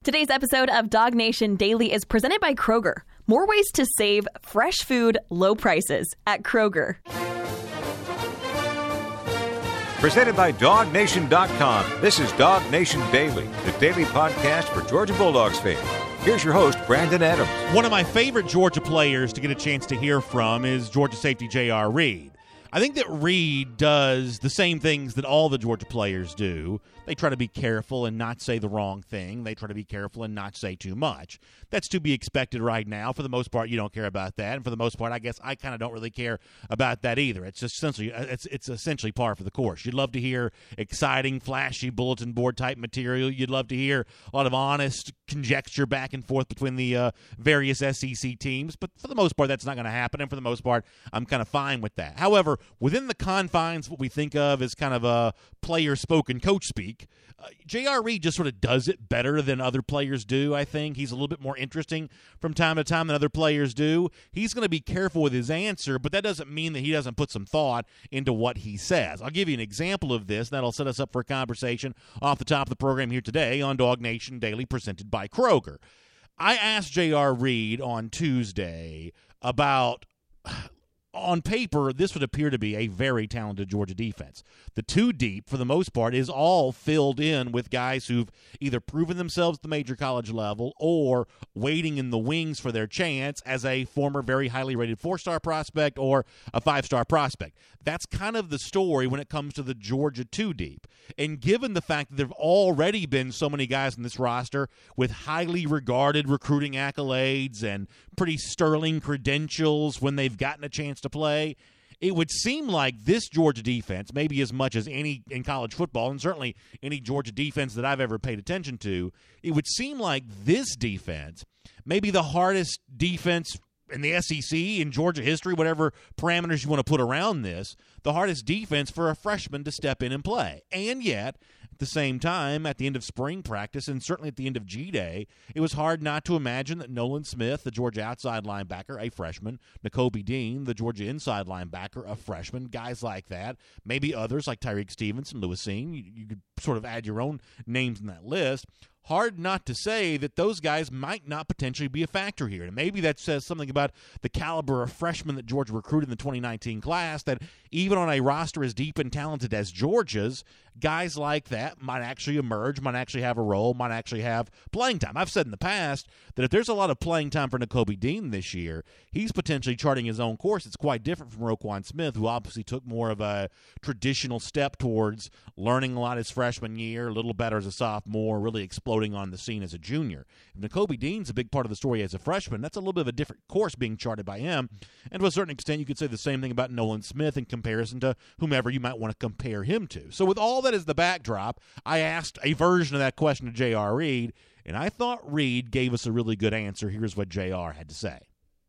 Today's episode of Dog Nation Daily is presented by Kroger. More ways to save fresh food, low prices at Kroger. Presented by DogNation.com. This is Dog Nation Daily, the daily podcast for Georgia Bulldogs fans. Here's your host, Brandon Adams. One of my favorite Georgia players to get a chance to hear from is Georgia safety J.R. Reed. I think that Reed does the same things that all the Georgia players do. They try to be careful and not say the wrong thing. They try to be careful and not say too much. That's to be expected right now. For the most part, you don't care about that. And for the most part, I guess I kind of don't really care about that either. It's essentially par for the course. You'd love to hear exciting, flashy bulletin board type material. You'd love to hear a lot of honest conjecture back and forth between the various SEC teams. But for the most part, that's not going to happen. And for the most part, I'm kind of fine with that. However, within the confines of what we think of as kind of a player spoken coach speak, J.R. Reed just sort of does it better than other players do, I think. He's a little bit more interesting from time to time than other players do. He's going to be careful with his answer, but that doesn't mean that he doesn't put some thought into what he says. I'll give you an example of this. That'll set us up for a conversation off the top of the program here today on Dog Nation Daily, presented by Kroger. I asked J.R. Reed on Tuesday about... On paper, this would appear to be a very talented Georgia defense. The two deep, for the most part, is all filled in with guys who've either proven themselves at the major college level or waiting in the wings for their chance as a former very highly rated 4-star prospect or a 5-star prospect. That's kind of the story when it comes to the Georgia two deep. And given the fact that there have already been so many guys in this roster with highly regarded recruiting accolades and pretty sterling credentials when they've gotten a chance to play, it would seem like this Georgia defense, maybe as much as any in college football, and certainly any Georgia defense that I've ever paid attention to, it would seem like this defense may be the hardest defense in the SEC, in Georgia history, whatever parameters you want to put around this, the hardest defense for a freshman to step in and play. And yet, at the same time, at the end of spring practice and certainly at the end of G-Day, it was hard not to imagine that Nolan Smith, the Georgia outside linebacker, a freshman, Nakobe Dean, the Georgia inside linebacker, a freshman, guys like that, maybe others like Tyreek Stevenson, Lewis Seen, you could sort of add your own names in that list. Hard not to say that those guys might not potentially be a factor here. And maybe that says something about the caliber of freshmen that Georgia recruited in the 2019 class, that even on a roster as deep and talented as Georgia's, guys like that might actually emerge, might actually have a role, might actually have playing time. I've said in the past that if there's a lot of playing time for Nakobe Dean this year, he's potentially charting his own course. It's quite different from Roquan Smith, who obviously took more of a traditional step towards learning a lot his freshman year, a little better as a sophomore, really exploding on the scene as a junior. If Nakobe Dean's a big part of the story as a freshman, that's a little bit of a different course being charted by him. And to a certain extent, you could say the same thing about Nolan Smith in comparison to whomever you might want to compare him to. So with all that as the backdrop, I asked a version of that question to J.R. Reed, and I thought Reed gave us a really good answer. Here's what J.R. had to say.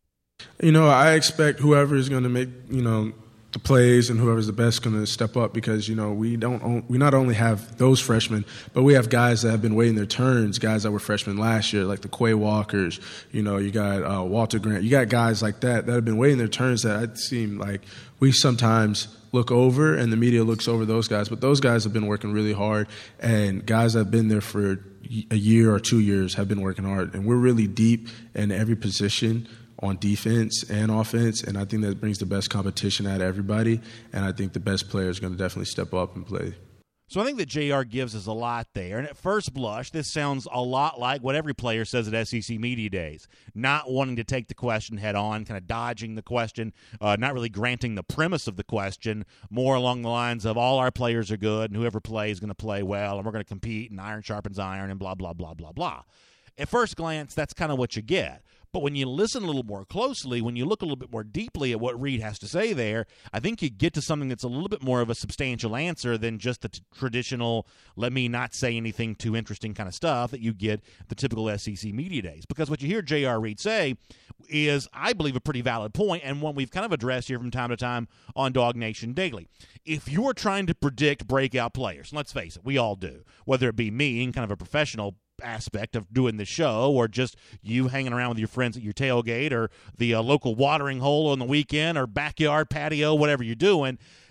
I expect whoever is going to make, the plays and whoever's the best going to step up because, we not only have those freshmen, but we have guys that have been waiting their turns, guys that were freshmen last year, like the Quay Walkers, you got Walter Grant. You got guys like that have been waiting their turns that it seem like we sometimes look over and the media looks over those guys. But those guys have been working really hard, and guys that have been there for a year or 2 years have been working hard. And we're really deep in every position on defense and offense, and I think that brings the best competition out of everybody, and I think the best player is going to definitely step up and play. So I think that JR gives us a lot there, and at first blush, this sounds a lot like what every player says at SEC Media Days, not wanting to take the question head on, kind of dodging the question, not really granting the premise of the question, more along the lines of all our players are good, and whoever plays is going to play well, and we're going to compete, and iron sharpens iron, and blah, blah, blah, blah, blah. At first glance, that's kind of what you get. But when you listen a little more closely, when you look a little bit more deeply at what Reed has to say there, I think you get to something that's a little bit more of a substantial answer than just the traditional, let me not say anything too interesting kind of stuff that you get the typical SEC Media Days. Because what you hear J.R. Reed say is, I believe, a pretty valid point, and one we've kind of addressed here from time to time on Dog Nation Daily. If you're trying to predict breakout players, let's face it, we all do, whether it be me in kind of a professional aspect of doing the show or just you hanging around with your friends at your tailgate or the local watering hole on the weekend or backyard patio, whatever you're doing,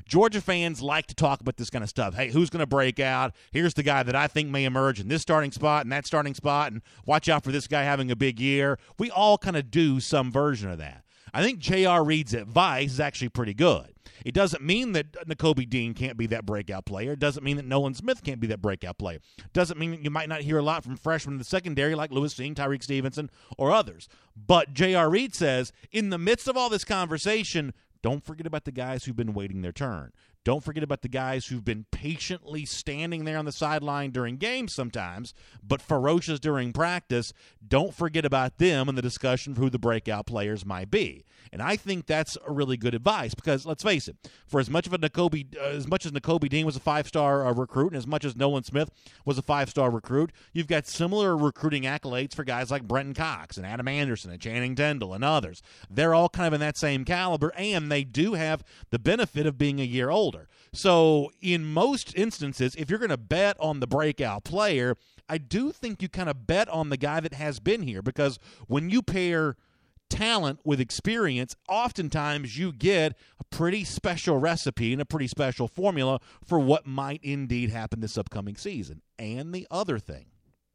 Georgia fans like to talk about this kind of stuff. Hey, who's going to break out? Here's the guy that I think may emerge in this starting spot and that starting spot, and watch out for this guy having a big year. We all kind of do some version of that. I think J.R. Reed's advice is actually pretty good. It doesn't mean that Nakobe Dean can't be that breakout player. It doesn't mean that Nolan Smith can't be that breakout player. It doesn't mean that you might not hear a lot from freshmen in the secondary like Lewis Singh, Tyreek Stevenson, or others. But J.R. Reed says, in the midst of all this conversation, don't forget about the guys who've been waiting their turn. Don't forget about the guys who've been patiently standing there on the sideline during games sometimes, but ferocious during practice. Don't forget about them in the discussion for who the breakout players might be. And I think that's a really good advice because, let's face it, for as much as Nakobe Dean was a five-star recruit and as much as Nolan Smith was a five-star recruit, you've got similar recruiting accolades for guys like Brenton Cox and Adam Anderson and Channing Tindall and others. They're all kind of in that same caliber, and they do have the benefit of being a year older. So in most instances, if you're going to bet on the breakout player, I do think you kind of bet on the guy that has been here, because when you pair talent with experience, oftentimes you get a pretty special recipe and a pretty special formula for what might indeed happen this upcoming season. And the other thing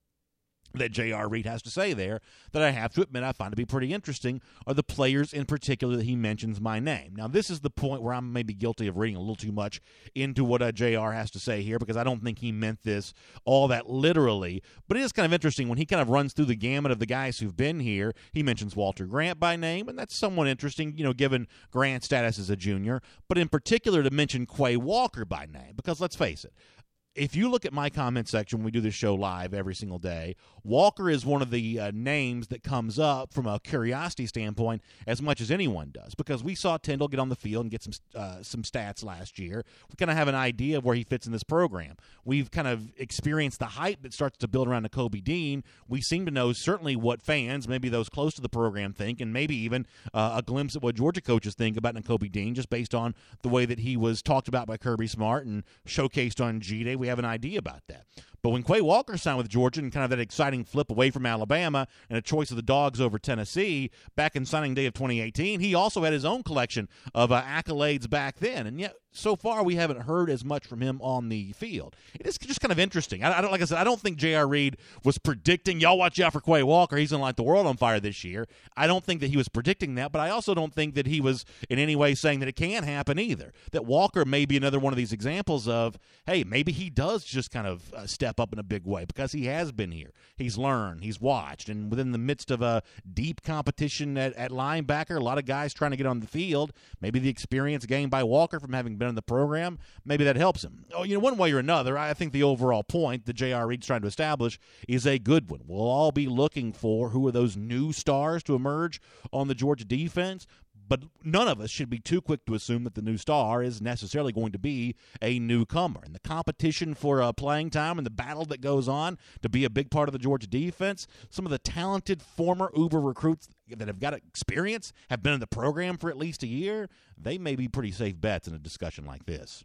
that J.R. Reed has to say there that I have to admit I find to be pretty interesting are the players in particular that he mentions my name. Now, this is the point where I'm maybe guilty of reading a little too much into what J.R. has to say here, because I don't think he meant this all that literally. But it is kind of interesting when he kind of runs through the gamut of the guys who've been here. He mentions Walter Grant by name, and that's somewhat interesting, given Grant's status as a junior. But in particular to mention Quay Walker by name, because let's face it, if you look at my comment section when we do this show live every single day, Walker is one of the names that comes up from a curiosity standpoint as much as anyone does, because we saw Tindall get on the field and get some stats last year. We kind of have an idea of where he fits in this program. We've kind of experienced the hype that starts to build around Nakobe Dean. We seem to know certainly what fans, maybe those close to the program, think, and maybe even a glimpse at what Georgia coaches think about Nakobe Dean just based on the way that he was talked about by Kirby Smart and showcased on G-Day. We have an idea about that. But when Quay Walker signed with Georgia and kind of that exciting flip away from Alabama and a choice of the Dogs over Tennessee back in signing day of 2018, he also had his own collection of accolades back then. And yet, so far, we haven't heard as much from him on the field. It is just kind of interesting. Like I said, I don't think J.R. Reed was predicting, y'all watch out for Quay Walker, he's going to light the world on fire this year. I don't think that he was predicting that, but I also don't think that he was in any way saying that it can't happen either. That Walker may be another one of these examples of, hey, maybe he does just kind of step up in a big way because he has been here. He's learned, he's watched, and within the midst of a deep competition at linebacker, a lot of guys trying to get on the field, maybe the experience gained by Walker from having been in the program, maybe that helps him. One way or another, I think the overall point that J.R. Reed's trying to establish is a good one. We'll all be looking for who are those new stars to emerge on the Georgia defense, but none of us should be too quick to assume that the new star is necessarily going to be a newcomer. And the competition for playing time and the battle that goes on to be a big part of the Georgia defense, some of the talented former Uber recruits that have got experience, have been in the program for at least a year, they may be pretty safe bets in a discussion like this.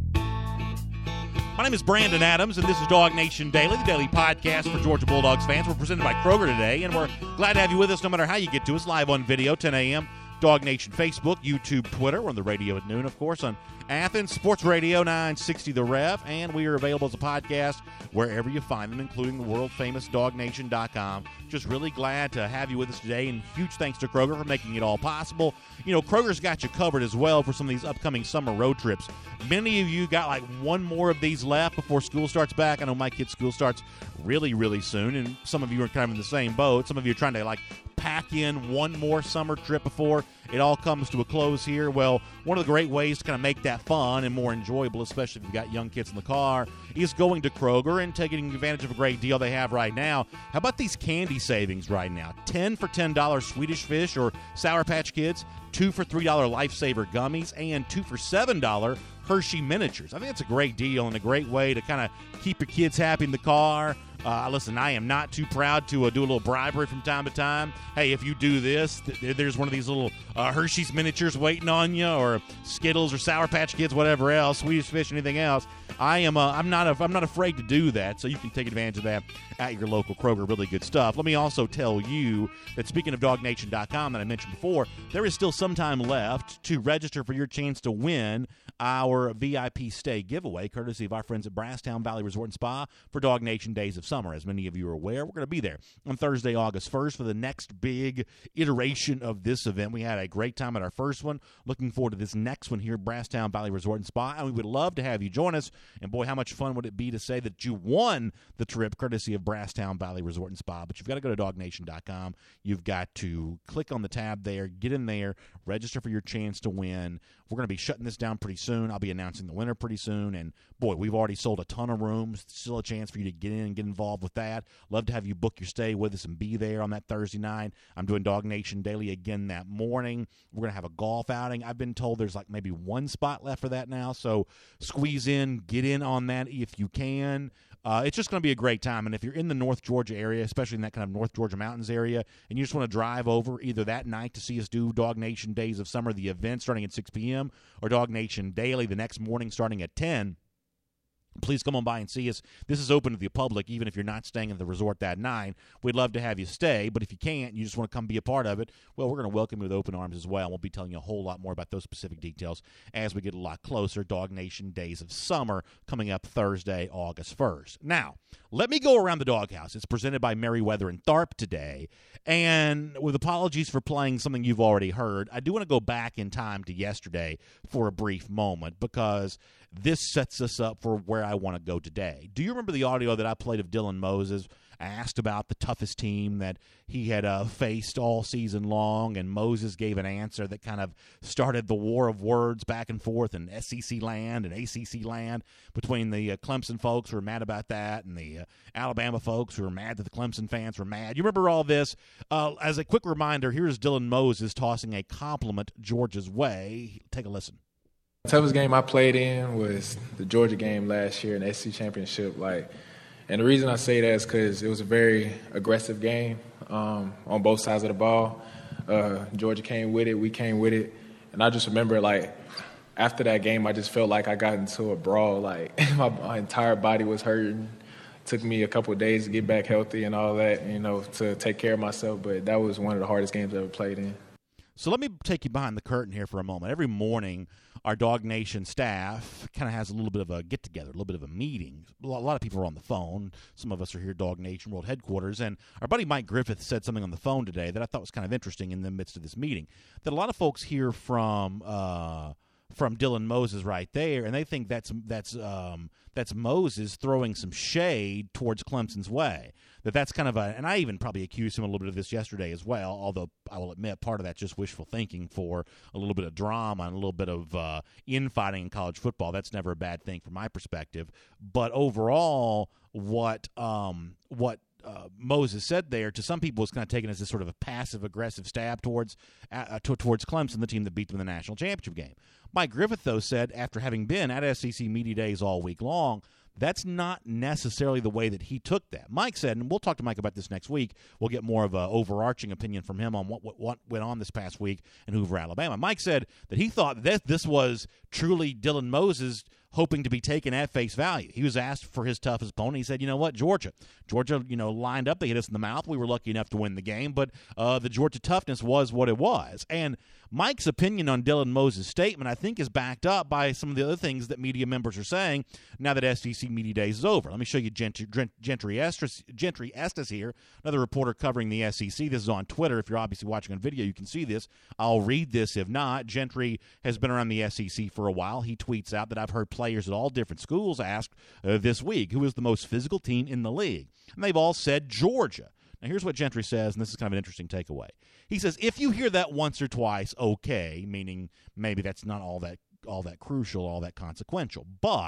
My name is Brandon Adams, and this is Dog Nation Daily, the daily podcast for Georgia Bulldogs fans. We're presented by Kroger today, and we're glad to have you with us no matter how you get to us, live on video, 10 a.m., Dog Nation Facebook, YouTube, Twitter. We're on the radio at noon, of course, on Athens Sports Radio 960 The Rev, and we are available as a podcast wherever you find them, including the world-famous DogNation.com. Just really glad to have you with us today, and huge thanks to Kroger for making it all possible. Kroger's got you covered as well for some of these upcoming summer road trips. Many of you got like one more of these left before school starts back. I know my kid's school starts really, really soon, and some of you are kind of in the same boat. Some of you are trying to pack in one more summer trip before it all comes to a close here. Well, one of the great ways to kind of make that fun and more enjoyable, especially if you've got young kids in the car, is going to Kroger and taking advantage of a great deal they have right now. How about these candy savings right now? 10 for $10 Swedish Fish or Sour Patch Kids, 2 for $3 Lifesaver Gummies, and 2 for $7 Hershey Miniatures. I think it's a great deal and a great way to kind of keep your kids happy in the car, Listen, I am not too proud to do a little bribery from time to time. Hey, if you do this, there's one of these little Hershey's miniatures waiting on you, or Skittles or Sour Patch Kids, whatever else, Swedish Fish, anything else. I'm not afraid to do that, so you can take advantage of that at your local Kroger. Really good stuff. Let me also tell you that, speaking of DogNation.com that I mentioned before, there is still some time left to register for your chance to win our VIP stay giveaway, courtesy of our friends at Brasstown Valley Resort and Spa for Dog Nation Days of Summer. As many of you are aware, we're going to be there on Thursday, August 1st for the next big iteration of this event. We had a great time at our first one. Looking forward to this next one here at Brasstown Valley Resort and Spa, and we would love to have you join us. And boy, how much fun would it be to say that you won the trip courtesy of Brasstown Valley Resort and Spa. But you've got to go to DogNation.com. You've got to click on the tab there, get in there, register for your chance to win. We're going to be shutting this down pretty soon. I'll be announcing the winner pretty soon. And boy, we've already sold a ton of rooms. Still a chance for you to get in and get involved with that. Love to have you book your stay with us and be there on that Thursday night. I'm doing Dog Nation Daily again that morning. We're going to have a golf outing. I've been told there's like maybe one spot left for that now. So squeeze in, get in on that if you can. It's just going to be a great time. And if you're in the North Georgia area, especially in that kind of North Georgia Mountains area, and you just want to drive over either that night to see us do Dog Nation Days of Summer, the event starting at 6 p.m., or Dog Nation Daily the next morning starting at 10, please come on by and see us. This is open to the public, even if you're not staying at the resort that night. We'd love to have you stay, but if you can't, you just want to come be a part of it, well, we're going to welcome you with open arms as well. We'll be telling you a whole lot more about those specific details as we get a lot closer. Dog Nation Days of Summer coming up Thursday, August 1st. Now, let me go around the doghouse. It's presented by Merriweather and Tharp today, and with apologies for playing something you've already heard, I do want to go back in time to yesterday for a brief moment, because this sets us up for where I want to go today. Do you remember the audio that I played of Dylan Moses? I asked about the toughest team that he had faced all season long, and Moses gave an answer that kind of started the war of words back and forth in SEC land and ACC land between the Clemson folks who were mad about that and the Alabama folks who were mad that the Clemson fans were mad. You remember all this? As a quick reminder, here's Dylan Moses tossing a compliment Georgia's way. Take a listen. The toughest game I played in was the Georgia game last year in the SEC Championship. And the reason I say that is because it was a very aggressive game on both sides of the ball. Georgia came with it, we came with it. And I just remember, after that game, I just felt like I got into a brawl. My entire body was hurting. It took me a couple of days to get back healthy and all that, to take care of myself. But that was one of the hardest games I ever played in. So let me take you behind the curtain here for a moment. Every morning, our Dog Nation staff kind of has a little bit of a get-together, a little bit of a meeting. A lot of people are on the phone. Some of us are here at Dog Nation World Headquarters. And our buddy Mike Griffith said something on the phone today that I thought was kind of interesting in the midst of this meeting, that a lot of folks hear from Dylan Moses right there, and they think that's Moses throwing some shade towards Clemson's way. That's kind of and I even probably accused him a little bit of this yesterday as well, although I will admit part of that's just wishful thinking for a little bit of drama and a little bit of infighting in college football. That's never a bad thing from my perspective. But overall, what Moses said there, to some people, was kind of taken as this sort of a passive-aggressive stab towards Clemson, the team that beat them in the national championship game. Mike Griffith, though, said after having been at SEC Media Days all week long, that's not necessarily the way that he took that. Mike said, and we'll talk to Mike about this next week, we'll get more of an overarching opinion from him on what went on this past week in Hoover, Alabama. Mike said that he thought that this was truly Dylan Moses hoping to be taken at face value. He was asked for his toughest opponent. He said, you know what, Georgia, lined up. They hit us in the mouth. We were lucky enough to win the game, but the Georgia toughness was what it was. And Mike's opinion on Dylan Moses' statement, I think, is backed up by some of the other things that media members are saying now that SEC Media Days is over. Let me show you Gentry Estes here, another reporter covering the SEC. This is on Twitter. If you're obviously watching on video, you can see this. I'll read this if not. Gentry has been around the SEC for a while. He tweets out that I've heard players at all different schools asked this week, who is the most physical team in the league? And they've all said Georgia. Now, here's what Gentry says, and this is kind of an interesting takeaway. He says, if you hear that once or twice, okay, meaning maybe that's not all that crucial, all that consequential. But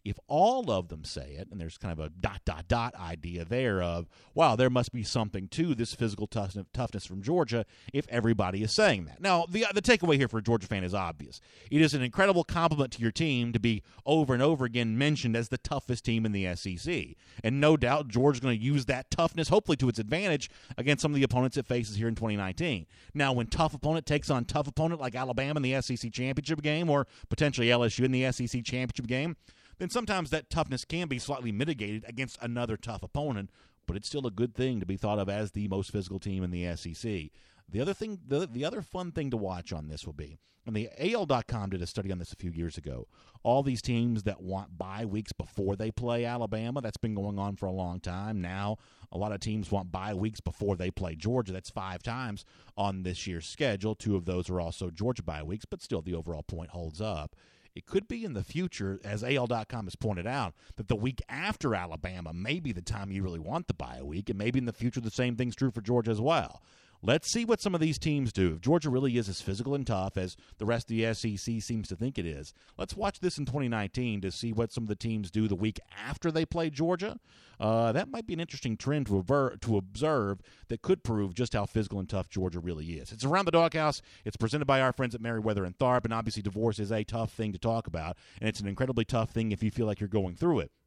If all of them say it, and there's kind of a ... idea there of, wow, there must be something to this physical toughness from Georgia if everybody is saying that. Now, the takeaway here for a Georgia fan is obvious. It is an incredible compliment to your team to be over and over again mentioned as the toughest team in the SEC. And no doubt Georgia's going to use that toughness, hopefully to its advantage, against some of the opponents it faces here in 2019. Now, when tough opponent takes on tough opponent like Alabama in the SEC championship game or potentially LSU in the SEC championship game, then sometimes that toughness can be slightly mitigated against another tough opponent, but it's still a good thing to be thought of as the most physical team in the SEC. The other fun thing to watch on this will be, and the AL.com did a study on this a few years ago, all these teams that want bye weeks before they play Alabama, that's been going on for a long time. Now, a lot of teams want bye weeks before they play Georgia. That's 5 times on this year's schedule. 2 of those are also Georgia bye weeks, but still the overall point holds up. It could be in the future, as AL.com has pointed out, that the week after Alabama may be the time you really want the bye week, and maybe in the future the same thing's true for Georgia as well. Let's see what some of these teams do. If Georgia really is as physical and tough as the rest of the SEC seems to think it is, let's watch this in 2019 to see what some of the teams do the week after they play Georgia. That might be an interesting trend to observe that could prove just how physical and tough Georgia really is. It's Around the Doghouse. It's presented by our friends at Merriweather and Tharp, and obviously divorce is a tough thing to talk about, and it's an incredibly tough thing if you feel like you're going through it.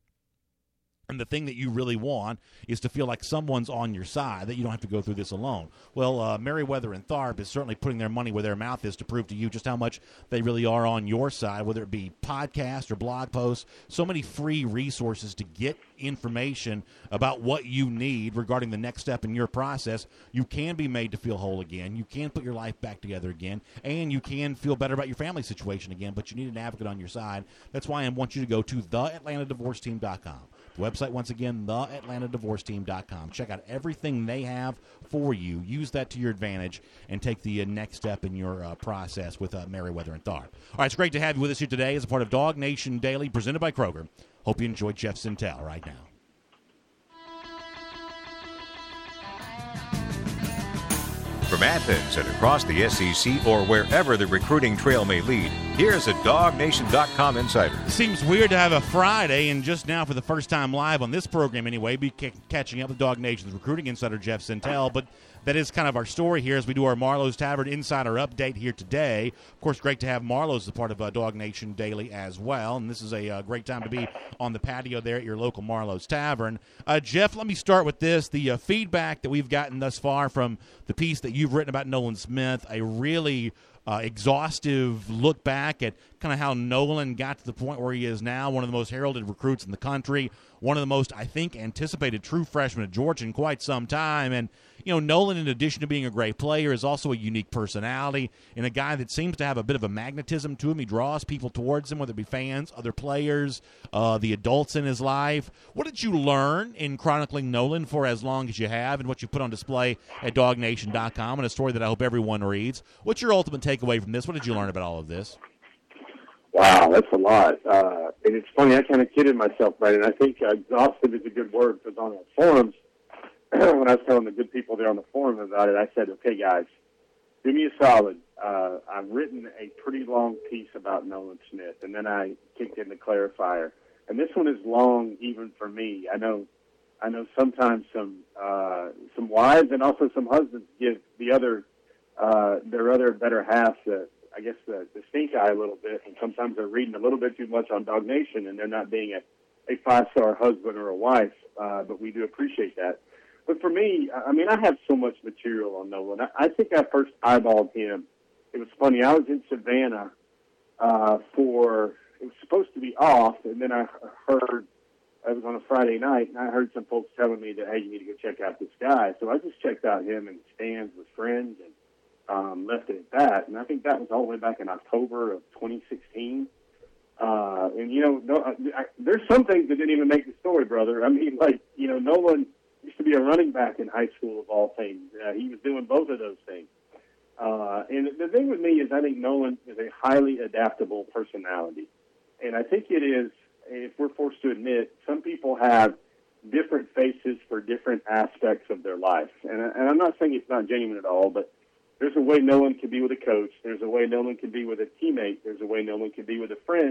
And the thing that you really want is to feel like someone's on your side, that you don't have to go through this alone. Well, Merriweather and Tharp is certainly putting their money where their mouth is to prove to you just how much they really are on your side, whether it be podcasts or blog posts. So many free resources to get information about what you need regarding the next step in your process. You can be made to feel whole again. You can put your life back together again, and you can feel better about your family situation again, but you need an advocate on your side. That's why I want you to go to theatlantadivorceteam.com. The website, once again, theatlantadivorceteam.com. Check out everything they have for you. Use that to your advantage and take the next step in your process with Merriweather and Tharp. All right, it's great to have you with us here today as a part of Dog Nation Daily, presented by Kroger. Hope you enjoy Jeff Sentell right now. From Athens and across the SEC or wherever the recruiting trail may lead, here's a DogNation.com insider. Seems weird to have a Friday and just now for the first time live on this program anyway, be catching up with Dog Nation's recruiting insider Jeff Sentell, but that is kind of our story here as we do our Marlowe's Tavern Insider Update here today. Of course, great to have Marlowe's as part of Dog Nation Daily as well, and this is a great time to be on the patio there at your local Marlowe's Tavern. Jeff, let me start with this. The feedback that we've gotten thus far from the piece that you've written about Nolan Smith, a really exhaustive look back at kind of how Nolan got to the point where he is now, one of the most heralded recruits in the country, one of the most, I think, anticipated true freshmen at Georgia in quite some time. And, you know, Nolan, in addition to being a great player, is also a unique personality and a guy that seems to have a bit of a magnetism to him. He draws people towards him, whether it be fans, other players, the adults in his life. What did you learn in chronicling Nolan for as long as you have and what you put on display at DogNation.com, and a story that I hope everyone reads? What's your ultimate takeaway from this? What did you learn about all of this? Wow, that's a lot. And it's funny, I kind of kidded myself, right? And I think exhaustive is a good word, because on the forums, when I was telling the good people there on the forum about it, I said, okay, guys, do me a solid. I've written a pretty long piece about Nolan Smith, and then I kicked in the clarifier. And this one is long even for me. I know sometimes some wives and also some husbands give the other their other better half the stink eye a little bit, and sometimes they're reading a little bit too much on Dog Nation, and they're not being a 5-star husband or a wife, but we do appreciate that. But for me, I mean, I have so much material on Nolan. I think I first eyeballed him. It was funny. I was in Savannah it was supposed to be off, and then I heard, it was on a Friday night, and I heard some folks telling me that, hey, you need to go check out this guy. So I just checked out him in the stands with friends and left it at that. And I think that was all the way back in October of 2016. And, you know, there's some things that didn't even make the story, brother. I mean, like, you know, Nolan used to be a running back in high school of all things. He was doing both of those things. And the thing with me is I think Nolan is a highly adaptable personality. And I think it is, if we're forced to admit, some people have different faces for different aspects of their life. And I'm not saying it's not genuine at all, but there's a way Nolan can be with a coach. There's a way Nolan can be with a teammate. There's a way Nolan can be with a friend.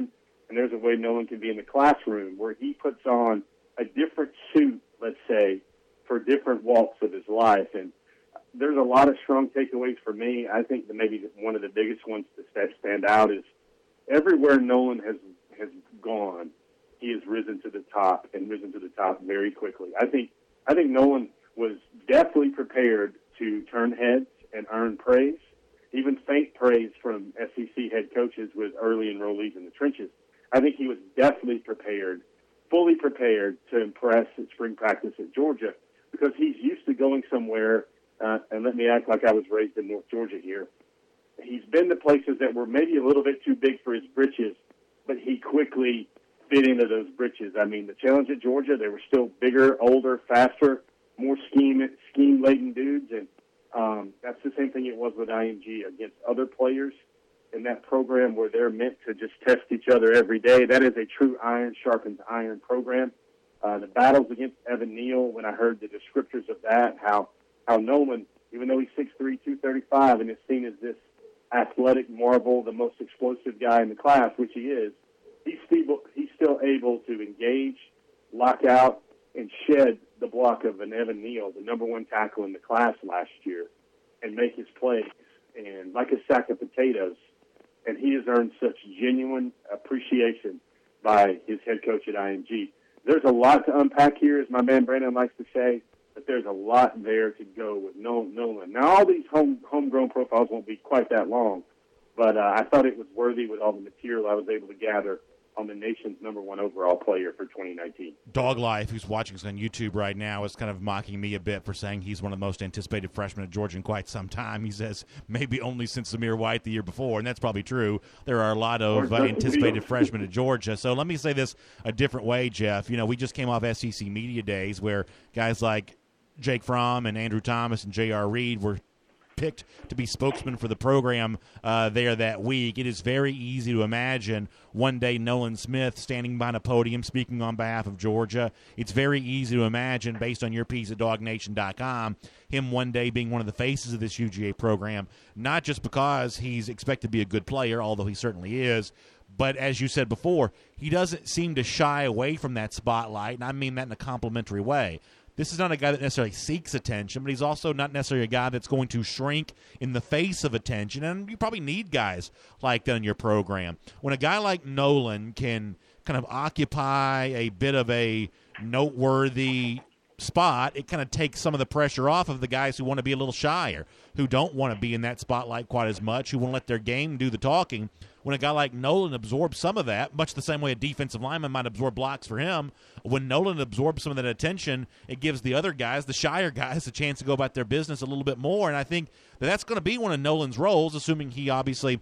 and there's a way Nolan can be in the classroom where he puts on a different suit, let's say, for different walks of his life. And there's a lot of strong takeaways for me. I think that maybe one of the biggest ones that stand out is everywhere Nolan has gone, he has risen to the top and risen to the top very quickly. I think Nolan was definitely prepared to turn heads and earn praise, even faint praise from SEC head coaches with early enrollees in the trenches. I think he was definitely prepared, fully prepared to impress at spring practice at Georgia, because he's used to going somewhere, and let me act like I was raised in North Georgia here. He's been to places that were maybe a little bit too big for his britches, but he quickly fit into those britches. I mean, the challenge at Georgia, they were still bigger, older, faster, more scheme-laden dudes, and that's the same thing it was with IMG against other players in that program where they're meant to just test each other every day. That is a true iron sharpens iron program. The battles against Evan Neal, when I heard the descriptors of that, how Nolan, even though he's 6'3", 235, and is seen as this athletic marvel, the most explosive guy in the class, which he is, he's still able to engage, lock out, and shed the block of an Evan Neal, the number one tackle in the class last year, and make his plays, and like a sack of potatoes. And he has earned such genuine appreciation by his head coach at IMG. There's a lot to unpack here, as my man Brandon likes to say, but there's a lot there to go with Nolan. Now, all these homegrown profiles won't be quite that long, but I thought it was worthy with all the material I was able to gather on the nation's number one overall player for 2019. Dog Life, who's watching us on YouTube right now, is kind of mocking me a bit for saying he's one of the most anticipated freshmen at Georgia in quite some time. He says maybe only since Zamir White the year before, and that's probably true. There are a lot of anticipated freshmen at Georgia. So let me say this a different way, Jeff. You know, we just came off SEC Media Days where guys like Jake Fromm and Andrew Thomas and J.R. Reed were picked to be spokesman for the program there that week. It is very easy to imagine one day Nolan Smith standing behind a podium speaking on behalf of Georgia. It's very easy to imagine, based on your piece at DogNation.com, him one day being one of the faces of this UGA program, not just because he's expected to be a good player, although he certainly is, but as you said before, he doesn't seem to shy away from that spotlight, and I mean that in a complimentary way. This is not a guy that necessarily seeks attention, but he's also not necessarily a guy that's going to shrink in the face of attention, and you probably need guys like that in your program. When a guy like Nolan can kind of occupy a bit of a noteworthy spot, it kind of takes some of the pressure off of the guys who want to be a little shyer, who don't want to be in that spotlight quite as much, who want to let their game do the talking. When a guy like Nolan absorbs some of that, much the same way a defensive lineman might absorb blocks for him, when Nolan absorbs some of that attention, it gives the other guys, the shyer guys, a chance to go about their business a little bit more. And I think that's going to be one of Nolan's roles, assuming he obviously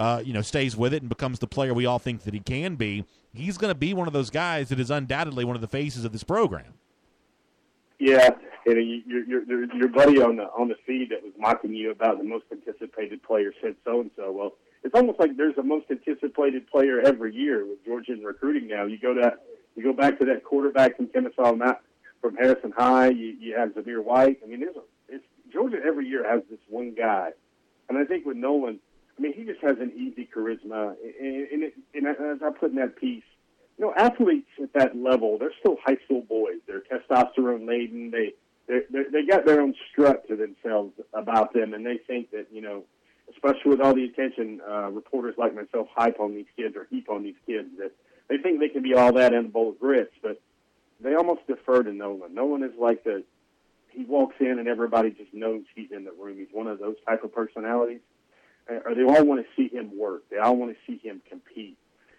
stays with it and becomes the player we all think that he can be. He's going to be one of those guys that is undoubtedly one of the faces of this program. Yeah, and your buddy on the feed that was mocking you about the most anticipated player said so-and-so. Well, it's almost like there's a most anticipated player every year with Georgia in recruiting now. You go back to that quarterback from Kennesaw, from Harrison High. You have Zamir White. I mean, Georgia every year has this one guy, and I think with Nolan, I mean, he just has an easy charisma. And as I put in that piece, you know, athletes at that level, they're still high school boys. They're testosterone laden. They got their own strut to themselves about them, and they think that, you know, especially with all the attention reporters like myself heap on these kids, that they think they can be all that in a bowl of grits, but they almost defer to Nolan. Nolan is like he walks in and everybody just knows he's in the room. He's one of those type of personalities. Or they all want to see him work. They all want to see him compete.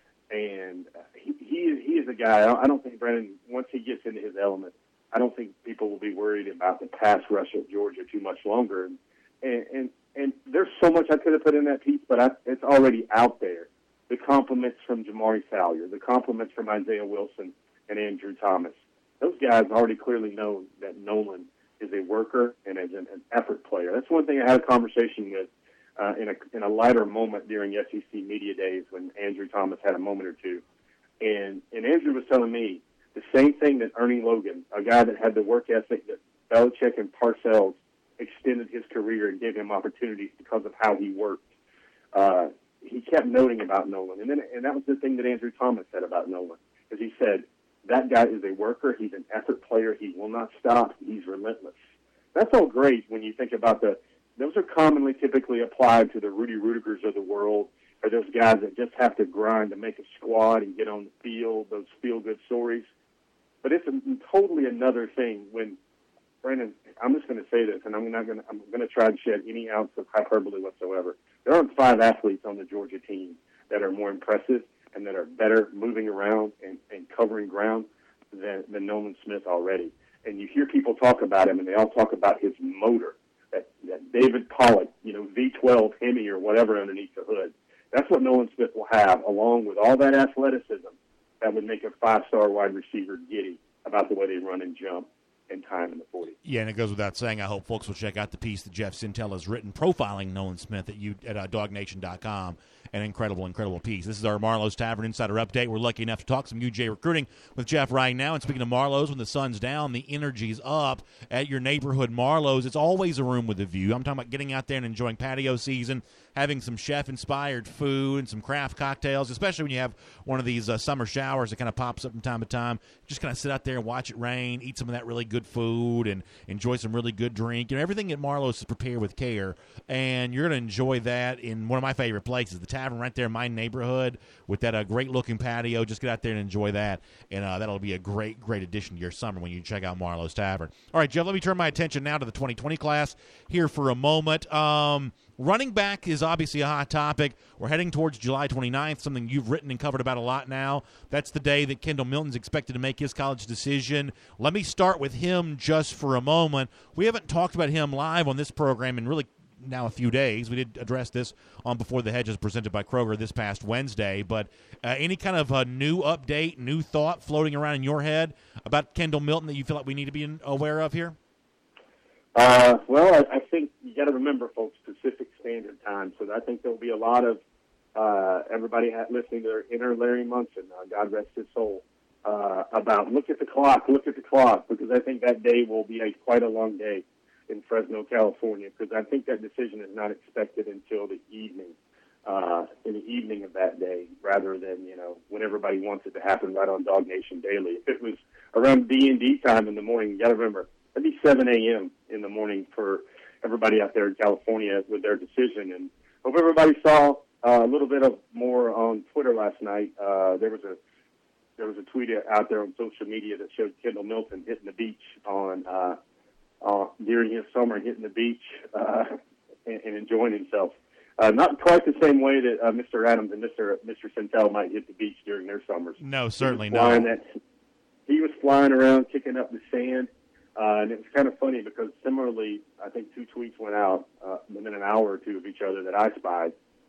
And he is a guy, I don't think, Brandon, once he gets into his element, I don't think people will be worried about the pass rush of Georgia too much longer. And there's so much I could have put in that piece, but it's already out there. The compliments from Jamari Salyer, the compliments from Isaiah Wilson and Andrew Thomas. Those guys already clearly know that Nolan is a worker and is an effort player. That's one thing I had a conversation with in a lighter moment during SEC Media Days when Andrew Thomas had a moment or two. And Andrew was telling me the same thing that Ernie Logan, a guy that had the work ethic that Belichick and Parcells extended his career and gave him opportunities because of how he worked. he kept noting about Nolan. And that was the thing that Andrew Thomas said about Nolan, is he said, that guy is a worker. He's an effort player. He will not stop. He's relentless. That's all great when you think about those are commonly typically applied to the Rudy Rudigers of the world, or those guys that just have to grind to make a squad and get on the field, those feel-good stories. But it's totally another thing when, Brandon, I'm just going to say this, and I'm going to try and shed any ounce of hyperbole whatsoever. There aren't 5 athletes on the Georgia team that are more impressive and that are better moving around and covering ground than Nolan Smith already. And you hear people talk about him, and they all talk about his motor, that David Pollock, V12 Hemi or whatever underneath the hood. That's what Nolan Smith will have, along with all that athleticism that would make a 5-star wide receiver giddy about the way they run and jump and time in the 40. Yeah, and it goes without saying, I hope folks will check out the piece that Jeff Sentell has written profiling Nolan Smith at DogNation.com. An incredible, incredible piece. This is our Marlowe's Tavern Insider Update. We're lucky enough to talk some UJ recruiting with Jeff right now. And speaking of Marlowe's, when the sun's down, the energy's up at your neighborhood Marlowe's. It's always a room with a view. I'm talking about getting out there and enjoying patio season, having some chef-inspired food and some craft cocktails, especially when you have one of these summer showers that kind of pops up from time to time. Just kind of sit out there and watch it rain, eat some of that really good food, and enjoy some really good drink. Everything at Marlowe's is prepared with care, and you're going to enjoy that in one of my favorite places, the Tavern right there in my neighborhood with that great-looking patio. Just get out there and enjoy that, and that'll be a great, great addition to your summer when you check out Marlowe's Tavern. All right, Jeff, let me turn my attention now to the 2020 class here for a moment. Running back is obviously a hot topic. We're heading towards July 29th, something you've written and covered about a lot now. That's the day that Kendall Milton's expected to make his college decision. Let me start with him just for a moment. We haven't talked about him live on this program in really now a few days. We did address this on Before the Hedges presented by Kroger this past Wednesday. But any kind of a new update, new thought floating around in your head about Kendall Milton that you feel like we need to be aware of here? Well, I think you got to remember, folks, Pacific Standard Time. So I think there'll be a lot of everybody listening to inner Larry Munson, God rest his soul, about look at the clock, because I think that day will be quite a long day in Fresno, California, because I think that decision is not expected until the evening, in the evening of that day, rather than, when everybody wants it to happen right on Dog Nation Daily. If it was around D&D time in the morning, you got to remember, it'd be 7 a.m. in the morning for everybody out there in California with their decision. And hope everybody saw a little bit of more on Twitter last night. There was a tweet out there on social media that showed Kendall Milton hitting the beach during his summer, hitting the beach and enjoying himself. Not quite the same way that Mr. Adams and Mr. Sentell might hit the beach during their summers. No, certainly not. He was flying around, kicking up the sand. And it was kind of funny because similarly, I think 2 tweets went out within an hour or two of each other that I spied,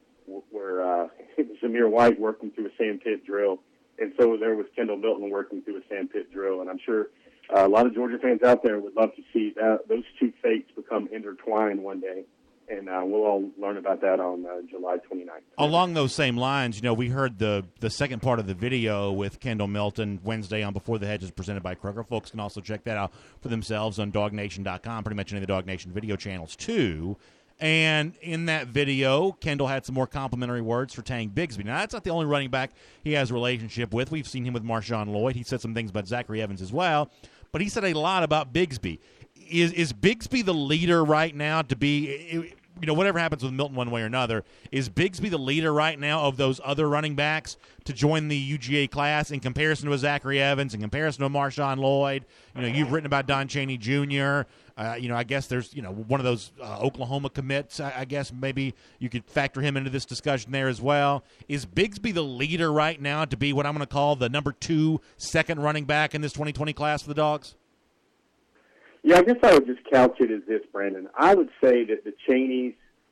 where Zamir White working through a sand pit drill, and so there was Kendall Milton working through a sand pit drill. And I'm sure a lot of Georgia fans out there would love to see those two fates become intertwined one day. And we'll all learn about that on July 29th. Along those same lines, we heard the second part of the video with Kendall Milton Wednesday on Before the Hedges presented by Kroger. Folks can also check that out for themselves on DogNation.com, pretty much any of the Dog Nation video channels, too. And in that video, Kendall had some more complimentary words for Tank Bigsby. Now, that's not the only running back he has a relationship with. We've seen him with Marshawn Lloyd. He said some things about Zachary Evans as well. But he said a lot about Bigsby. Is Bigsby the leader right now to be, whatever happens with Milton one way or another, is Bigsby the leader right now of those other running backs to join the UGA class in comparison to a Zachary Evans, in comparison to a Marshawn Lloyd? You've written about Don Chaney Jr. I guess there's, one of those Oklahoma commits. I guess maybe you could factor him into this discussion there as well. Is Bigsby the leader right now to be what I'm going to call the number 2 second running back in this 2020 class for the Dogs? Yeah, I guess I would just couch it as this, Brandon. I would say that the Cheneys,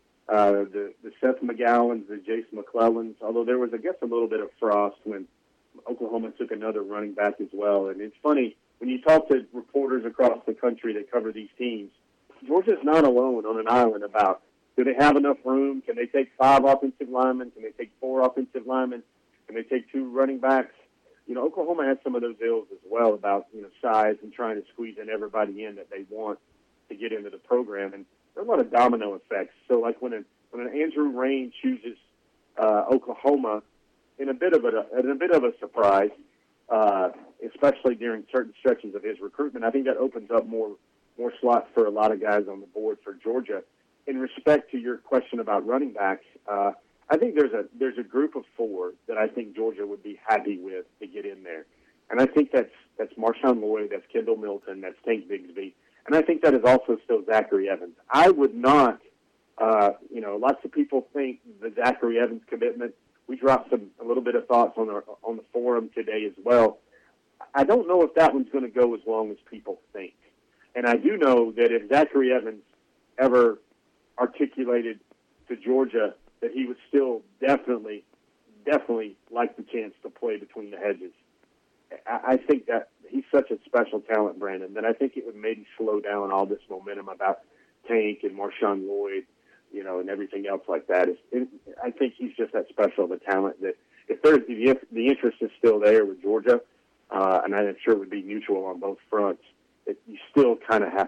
the Seth McGowans, the Jason McClellans, although there was, I guess, a little bit of frost when Oklahoma took another running back as well. And it's funny, when you talk to reporters across the country that cover these teams, Georgia's not alone on an island about, do they have enough room? Can they take 5 offensive linemen? Can they take 4 offensive linemen? Can they take 2 running backs? Oklahoma has some of those ills as well about, size and trying to squeeze in everybody in that they want to get into the program. And there are a lot of domino effects. So, like when an Andrew Rain chooses Oklahoma in a bit of a surprise, especially during certain stretches of his recruitment. I think that opens up more slots for a lot of guys on the board for Georgia. In respect to your question about running backs, I think there's a group of 4 that I think Georgia would be happy with to get in there, and I think that's Marshawn Lloyd, that's Kendall Milton, that's Tank Bigsby, and I think that is also still Zachary Evans. I would not, lots of people think the Zachary Evans commitment. We dropped a little bit of thoughts on the forum today as well. I don't know if that one's going to go as long as people think, and I do know that if Zachary Evans ever articulated to Georgia that he would still definitely like the chance to play between the hedges. I think that he's such a special talent, Brandon, that I think it would maybe slow down all this momentum about Tank and Marshawn Lloyd, and everything else like that. I think he's just that special of a talent that if the interest is still there with Georgia, and I'm sure it would be mutual on both fronts, that you still kind of have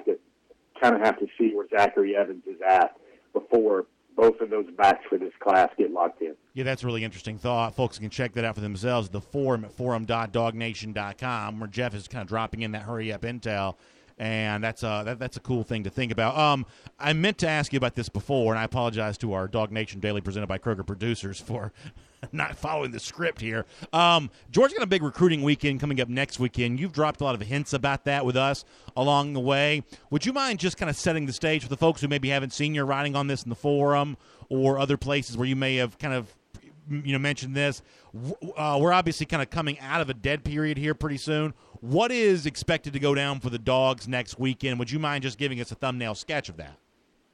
to see where Zachary Evans is at before both of those backs for this class get locked in. Yeah, that's a really interesting thought. Folks can check that out for themselves. The forum at forum.dognation.com, where Jeff is kind of dropping in that hurry-up intel, and that's a cool thing to think about. I meant to ask you about this before, and I apologize to our Dog Nation Daily presented by Kroger producers for not following the script here. Georgia's got a big recruiting weekend coming up next weekend. You've dropped a lot of hints about that with us along the way. Would you mind just kind of setting the stage for the folks who maybe haven't seen your writing on this in the forum or other places where you may have kind of mentioned this? We're obviously kind of coming out of a dead period here pretty soon. What is expected to go down for the Dogs next weekend? Would you mind just giving us a thumbnail sketch of that?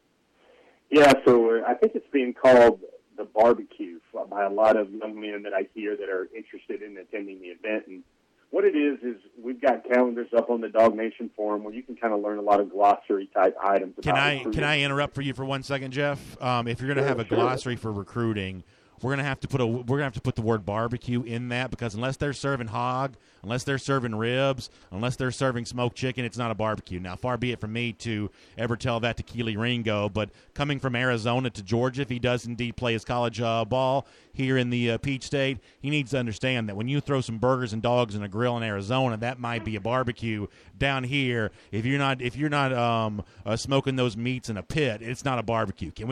Yeah, so I think it's being called the barbecue by a lot of young men that I hear that are interested in attending the event. And what it is we've got calendars up on the Dog Nation forum where you can kind of learn a lot of glossary type items. Can I interrupt for you for 1 second, Jeff? If you're going to have a glossary for recruiting, we're gonna have to put the word barbecue in that, because unless they're serving hog, unless they're serving ribs, unless they're serving smoked chicken, it's not a barbecue. Now, far be it from me to ever tell that to Keely Ringo, but coming from Arizona to Georgia, if he does indeed play his college ball here in the Peach State, he needs to understand that when you throw some burgers and dogs in a grill in Arizona, that might be a barbecue. Down here, if you're not smoking those meats in a pit, it's not a barbecue. Can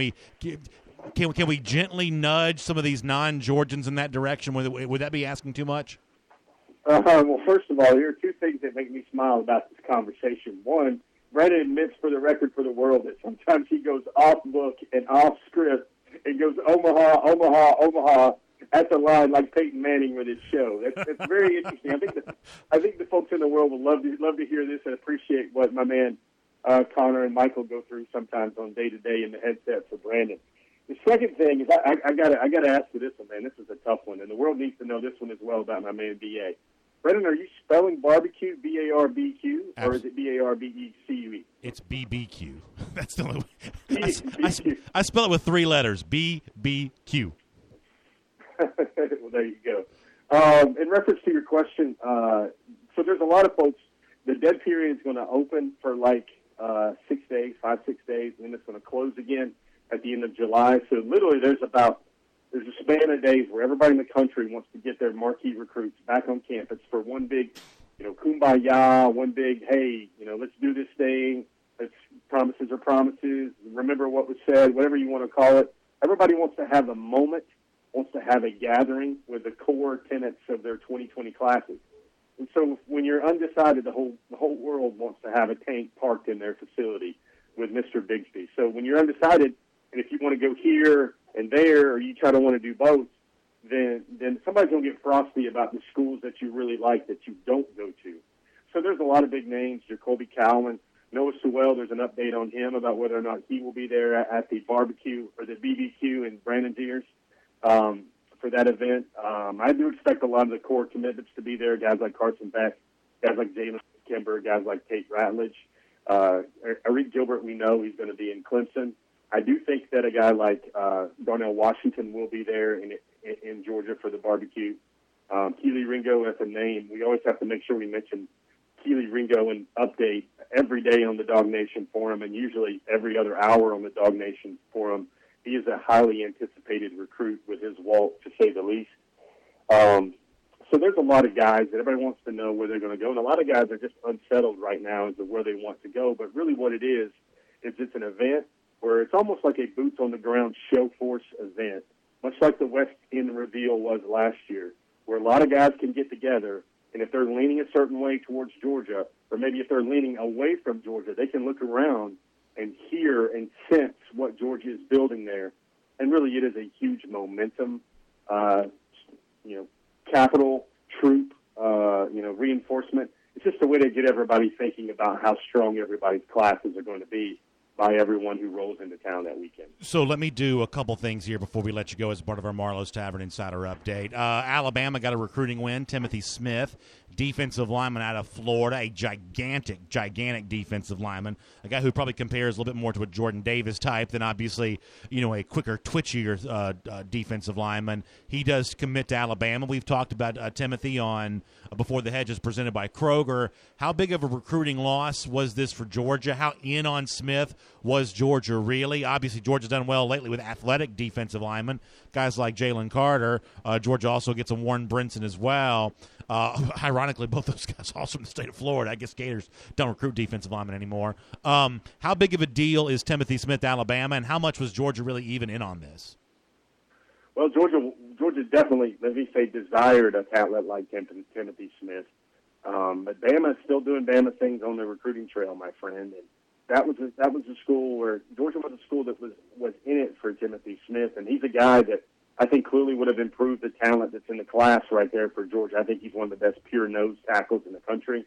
we gently nudge some of these non-Georgians in that direction? Would that be asking too much? Well, first of all, there are 2 things that make me smile about this conversation. One, Brandon admits for the record for the world that sometimes he goes off book and off script and goes Omaha, Omaha, Omaha at the line like Peyton Manning with his show. That's very interesting. I think the folks in the world will love to hear this and appreciate what my man Connor and Michael go through sometimes on day-to-day in the headset for Brandon. The second thing is I gotta ask you this one, man. This is a tough one, and the world needs to know this one as well about my man B.A. Brendan, are you spelling barbecue B-A-R-B-Q, or is it B-A-R-B-E-C-U-E? It's B-B-Q. That's the only way. I spell it with 3 letters, B-B-Q. Well, there you go. In reference to your question, so there's a lot of folks, the dead period is going to open for 6 days, 5-6 days, and then it's going to close again at the end of July. So literally there's a span of days where everybody in the country wants to get their marquee recruits back on campus for one big, kumbaya, one big, hey, let's do this thing. Promises are promises. Remember what was said, whatever you want to call it. Everybody wants to have a moment, wants to have a gathering with the core tenets of their 2020 classes. And so when you're undecided, the whole world wants to have a tank parked in their facility with Mr. Bigsby. So when you're undecided, and if you want to go here and there, or you try to want to do both, then somebody's going to get frosty about the schools that you really like that you don't go to. So there's a lot of big names. Jacoby Cowan, Noah Sewell, there's an update on him about whether or not he will be there at the barbecue or the BBQ in Brandon's ears for that event. I do expect a lot of the core commitments to be there, guys like Carson Beck, guys like Jalen Kimber, guys like Tate Ratledge. Arik Gilbert, we know he's going to be in Clemson. I do think that a guy like Darnell Washington will be there in Georgia for the barbecue. Keely Ringo as a name. We always have to make sure we mention Keely Ringo and update every day on the Dog Nation forum, and usually every other hour on the Dog Nation forum. He is a highly anticipated recruit with his walk, to say the least. So there's a lot of guys that everybody wants to know where they're going to go, and a lot of guys are just unsettled right now as to where they want to go. But really what it is it's an event where it's almost like a boots-on-the-ground show force event, much like the West End reveal was last year, where a lot of guys can get together, and if they're leaning a certain way towards Georgia, or maybe if they're leaning away from Georgia, they can look around and hear and sense what Georgia is building there. And really it is a huge momentum, capital, troop, reinforcement. It's just a way to get everybody thinking about how strong everybody's classes are going to be by everyone who rolls into town that weekend. So let me do a couple things here before we let you go as part of our Marlowe's Tavern Insider Update. Alabama got a recruiting win. Timothy Smith, defensive lineman out of Florida, a gigantic defensive lineman, a guy who probably compares a little bit more to a Jordan Davis type than obviously, a quicker, twitchier defensive lineman. He does commit to Alabama. We've talked about Timothy on Before the Hedges presented by Kroger. How big of a recruiting loss was this for Georgia? How in on Smith was Georgia really? Obviously, Georgia's done well lately with athletic defensive linemen, guys like Jalen Carter. Georgia also gets a Warren Brinson as well. Ironically, both those guys also in the state of Florida. I guess Gators don't recruit defensive linemen anymore. How big of a deal is Timothy Smith, Alabama, and how much was Georgia really even in on this? Well, Georgia definitely, let me say, desired a talent like Timothy Smith. But Bama is still doing Bama things on the recruiting trail, my friend. And that was a school where Georgia was a school that was in it for Timothy Smith, and he's a guy that I think clearly would have improved the talent that's in the class right there for Georgia. I think he's one of the best pure nose tackles in the country.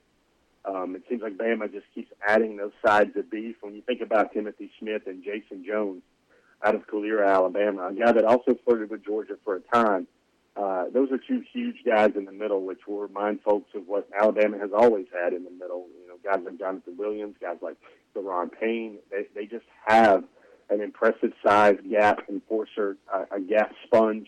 It seems like Bama just keeps adding those sides of beef. When you think about Timothy Smith and Jason Jones out of Calera, Alabama, a guy that also flirted with Georgia for a time, those are two huge guys in the middle, which will remind folks of what Alabama has always had in the middle. Guys like Jonathan Williams, guys like Deron Payne, they just have an impressive size gap enforcer, a gap sponge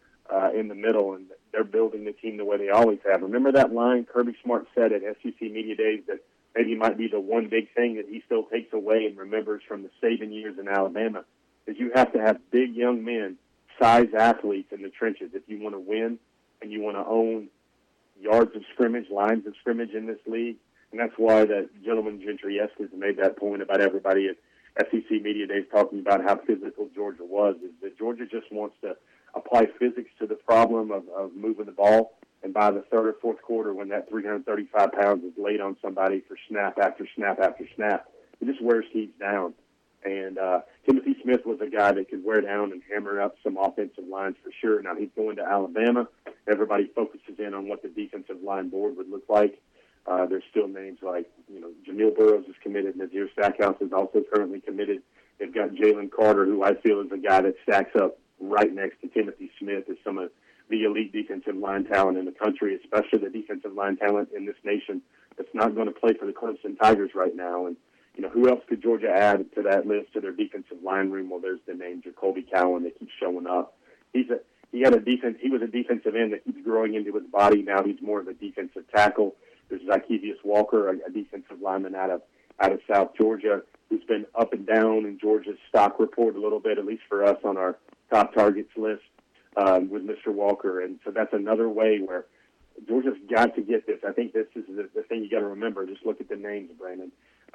in the middle, and they're building the team the way they always have. Remember that line Kirby Smart said at SEC Media Days that maybe might be the one big thing that he still takes away and remembers from the Saban years in Alabama, is you have to have big young men, size athletes in the trenches if you want to win and you want to own yards of scrimmage, lines of scrimmage in this league. And that's why that gentleman Gentry Estes made that point about everybody at SEC Media Days talking about how physical Georgia was, is that Georgia just wants to apply physics to the problem of moving the ball. And by the third or fourth quarter, when that 335 pounds is laid on somebody for snap after snap after snap, it just wears teams down. And Timothy Smith was a guy that could wear down and hammer up some offensive lines for sure. Now, he's going to Alabama. Everybody focuses in on what the defensive line board would look like. There's still names like, Jamil Burroughs is committed. Nazir Stackhouse is also currently committed. They've got Jalen Carter, who I feel is a guy that stacks up right next to Timothy Smith as some of the elite defensive line talent in the country, especially the defensive line talent in this nation that's not going to play for the Clemson Tigers right now. And, who else could Georgia add to that list, to their defensive line room? Well, there's the name Jacoby Cowan that keeps showing up. He was a defensive end that keeps growing into his body. Now he's more of a defensive tackle. There's Zykevius Walker, a defensive lineman out of South Georgia, who's been up and down in Georgia's stock report a little bit, at least for us on our top targets list with Mr. Walker. And so that's another way where Georgia's got to get this. I think this is the thing you got to remember. Just look at the names, Brandon.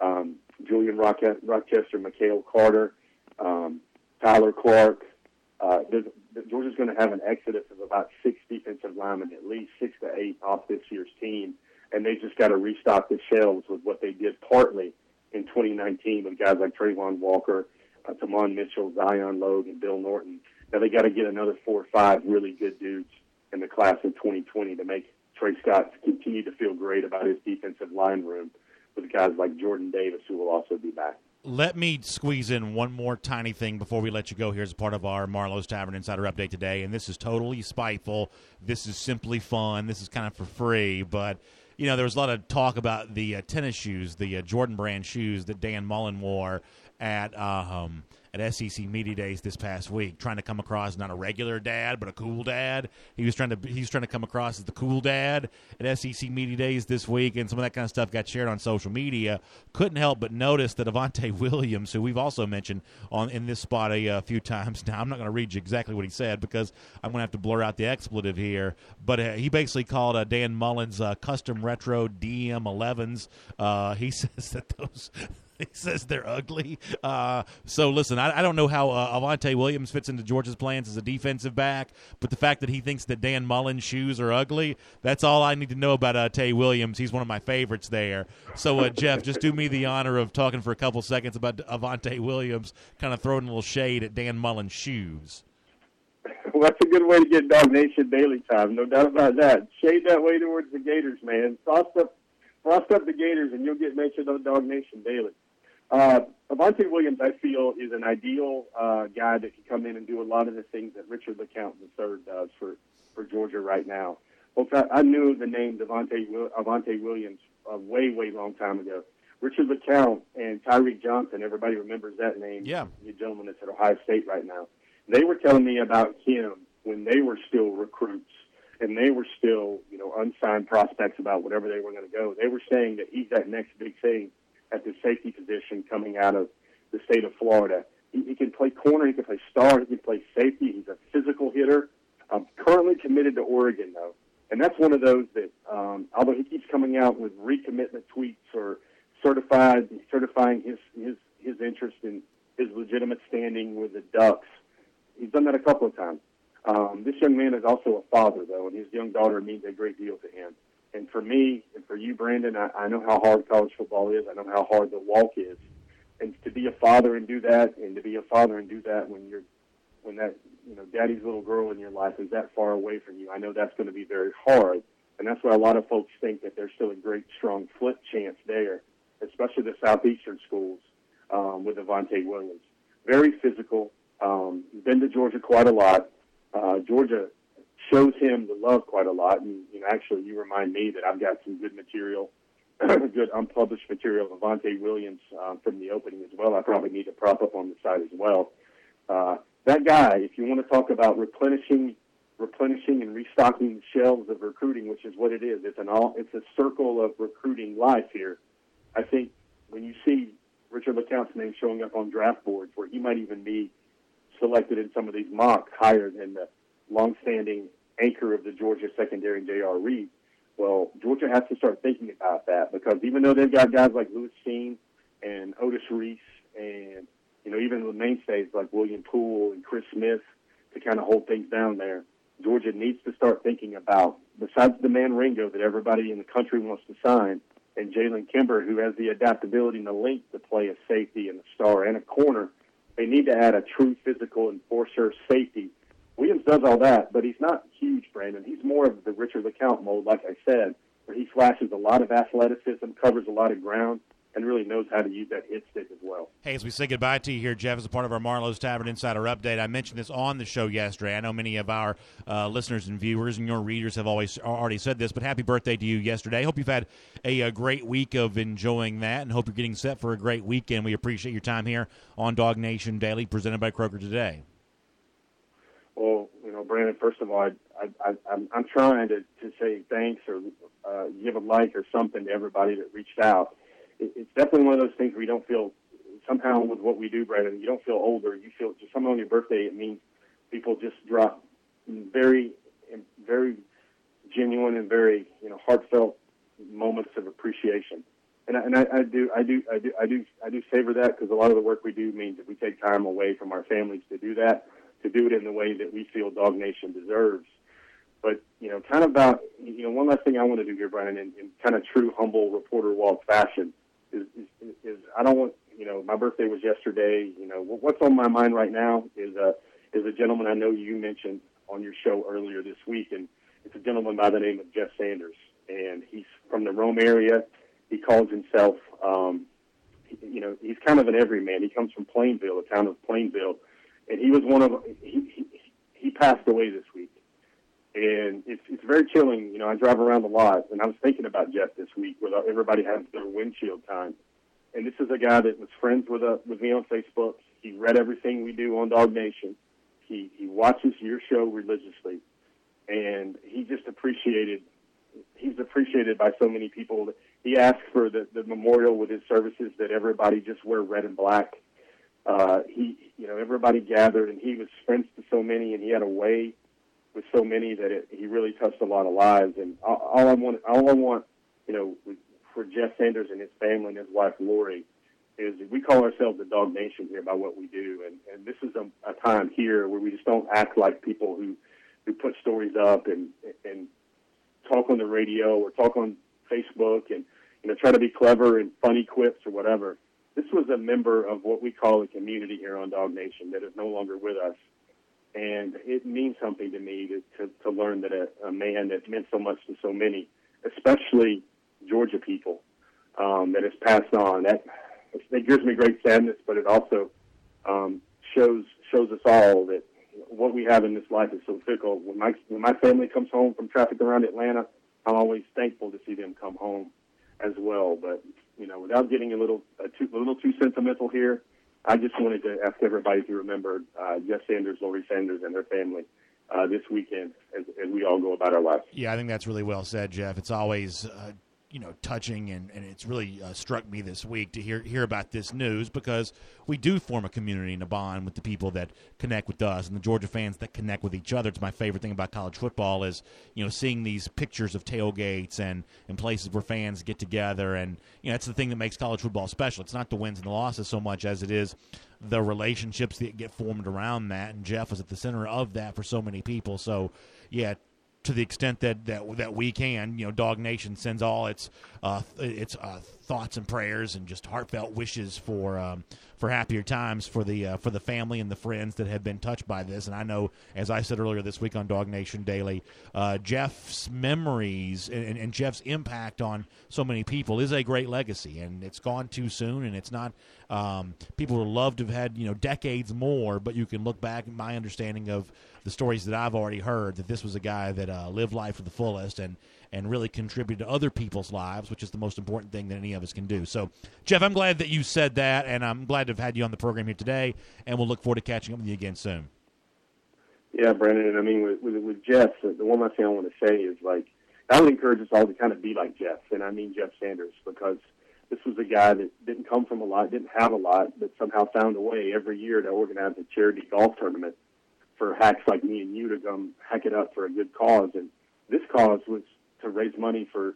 Julian Rochester, Mikhail Carter, Tyler Clark. Georgia's going to have an exodus of about 6 defensive linemen, at least 6 to 8 off this year's team. And they just got to restock the shelves with what they did partly in 2019 with guys like Trayvon Walker, Tamon Mitchell, Zion Logue, and Bill Norton. Now they got to get another 4 or 5 really good dudes in the class of 2020 to make Trey Scott continue to feel great about his defensive line room with guys like Jordan Davis, who will also be back. Let me squeeze in one more tiny thing before we let you go here as part of our Marlowe's Tavern Insider Update today, and this is totally spiteful. This is simply fun. This is kind of for free, but there was a lot of talk about the tennis shoes, the Jordan brand shoes that Dan Mullen wore at at SEC Media Days this past week, trying to come across not a regular dad, but a cool dad. He was trying to come across as the cool dad at SEC Media Days this week, and some of that kind of stuff got shared on social media. Couldn't help but notice that Avante Williams, who we've also mentioned in this spot a few times now, I'm not going to read you exactly what he said because I'm going to have to blur out the expletive here, but he basically called Dan Mullen's custom retro DM11s. He says that he says they're ugly. So listen, I don't know how Avante Williams fits into Georgia's plans as a defensive back, but the fact that he thinks that Dan Mullen's shoes are ugly, that's all I need to know about Avante Williams. He's one of my favorites there. So, Jeff, just do me the honor of talking for a couple seconds about Avante Williams, kind of throwing a little shade at Dan Mullen's shoes. Well, that's a good way to get Dog Nation daily time, no doubt about that. Shade that way towards the Gators, man. Frost up the Gators, and you'll get mentioned on Dog Nation daily. Avante Williams, I feel, is an ideal guy that can come in and do a lot of the things that Richard LeCounte III does for Georgia right now. Folks, I knew the name Avante Williams a way long time ago. Richard LeCounte and Tyreek Johnson, everybody remembers that name. Yeah. The gentleman that's at Ohio State right now. They were telling me about him when they were still recruits and they were still, unsigned prospects about whatever they were going to go. They were saying that he's that next big thing at the safety position coming out of the state of Florida. He can play corner, he can play star, he can play safety. He's a physical hitter. Currently committed to Oregon, though. And that's one of those that, although he keeps coming out with recommitment tweets or certifying his interest in his legitimate standing with the Ducks, he's done that a couple of times. This young man is also a father, though, and his young daughter means a great deal to him. And for me and for you, Brandon, I know how hard college football is. I know how hard the walk is. And to be a father and do that, when that daddy's little girl in your life is that far away from you, I know that's going to be very hard. And that's why a lot of folks think that there's still a great, strong flip chance there, especially the Southeastern schools with Avante Williams. Very physical. Been to Georgia quite a lot. Georgia shows him the love quite a lot. And, actually, you remind me that I've got some good material, good unpublished material of Avante Williams from the opening as well. I probably need to prop up on the site as well. That guy, if you want to talk about replenishing and restocking the shelves of recruiting, which is what it is, it's a circle of recruiting life here. I think when you see Richard LeCounte's name showing up on draft boards, where he might even be selected in some of these mocks higher than the longstanding anchor of the Georgia secondary, J.R. Reed. Well, Georgia has to start thinking about that, because even though they've got guys like Lewis Cine and Otis Reese and, even the mainstays like William Poole and Chris Smith to kind of hold things down there, Georgia needs to start thinking about, besides the man Ringo that everybody in the country wants to sign, and Jalen Kimber, who has the adaptability and the length to play a safety and a star and a corner, they need to add a true physical enforcer safety. Williams does all that, but he's not huge, Brandon. He's more of the Richard LeCounte mold, like I said, where he flashes a lot of athleticism, covers a lot of ground, and really knows how to use that hit stick as well. Hey, as we say goodbye to you here, Jeff, as a part of our Marlowe's Tavern Insider Update, I mentioned this on the show yesterday. I know many of our listeners and viewers and your readers have already said this, but happy birthday to you yesterday. Hope you've had a great week of enjoying that, and hope you're getting set for a great weekend. We appreciate your time here on Dog Nation Daily, presented by Kroger today. Well, Brandon, first of all, I'm trying to say thanks or give a like or something to everybody that reached out. It's definitely one of those things where you don't feel, somehow with what we do, Brandon, you don't feel older. You feel just somehow on your birthday, it means people just drop very, very genuine and very, heartfelt moments of appreciation. And I do savor that, because a lot of the work we do means that we take time away from our families to do that, to do it in the way that we feel Dog Nation deserves. But, kind of about, one last thing I want to do here, Brian, in kind of true, humble reporter walk fashion is I don't want, my birthday was yesterday. What's on my mind right now is a gentleman I know you mentioned on your show earlier this week, and it's a gentleman by the name of Jeff Sanders. And he's from the Rome area. He calls himself, he's kind of an everyman. He comes from Plainville, a town of Plainville. And he was he passed away this week. And it's very chilling. I drive around a lot, and I was thinking about Jeff this week, where everybody has their windshield time. And this is a guy that was friends with me on Facebook. He read everything we do on Dog Nation. He watches your show religiously, and he's appreciated by so many people. He asked for the memorial with his services that everybody just wear red and black. Everybody gathered, and he was friends to so many, and he had a way with so many that he really touched a lot of lives. And all I want, for Jeff Sanders and his family and his wife Lori, is we call ourselves the Dog Nation here by what we do, and this is a time here where we just don't act like people who put stories up and talk on the radio or talk on Facebook and try to be clever and funny quips or whatever. This was a member of what we call a community here on Dog Nation that is no longer with us. And it means something to me to learn that a man that meant so much to so many, especially Georgia people, that has passed on. That gives me great sadness, but it also shows us all that what we have in this life is so fickle. When my family comes home from traffic around Atlanta, I'm always thankful to see them come home as well. But without getting a little too sentimental here, I just wanted to ask everybody to remember Jeff Sanders, Lori Sanders, and their family this weekend as we all go about our lives. Yeah, I think that's really well said, Jeff. It's always touching, and it's really struck me this week to hear about this news, because we do form a community and a bond with the people that connect with us and the Georgia fans that connect with each other. It's my favorite thing about college football is seeing these pictures of tailgates and places where fans get together, and that's the thing that makes college football special. It's not the wins and the losses so much as it is the relationships that get formed around that, and Jeff was at the center of that for so many people. So yeah, to the extent that we can, Dog Nation sends all its thoughts and prayers and just heartfelt wishes for happier times for the family and the friends that have been touched by this. And I know, as I said earlier this week on Dog Nation Daily, Jeff's memories and Jeff's impact on so many people is a great legacy, and it's gone too soon. And it's not people would love to have had decades more, but you can look back at my understanding of the stories that I've already heard, that this was a guy that lived life to the fullest and really contributed to other people's lives, which is the most important thing that any of us can do. So, Jeff, I'm glad that you said that, and I'm glad to have had you on the program here today, and we'll look forward to catching up with you again soon. Yeah, Brandon, and with Jeff, the one last thing I want to say is, I would encourage us all to kind of be like Jeff, and I mean Jeff Sanders, because this was a guy that didn't come from a lot, didn't have a lot, but somehow found a way every year to organize a charity golf tournament for hacks like me and you to come hack it up for a good cause. And this cause was to raise money for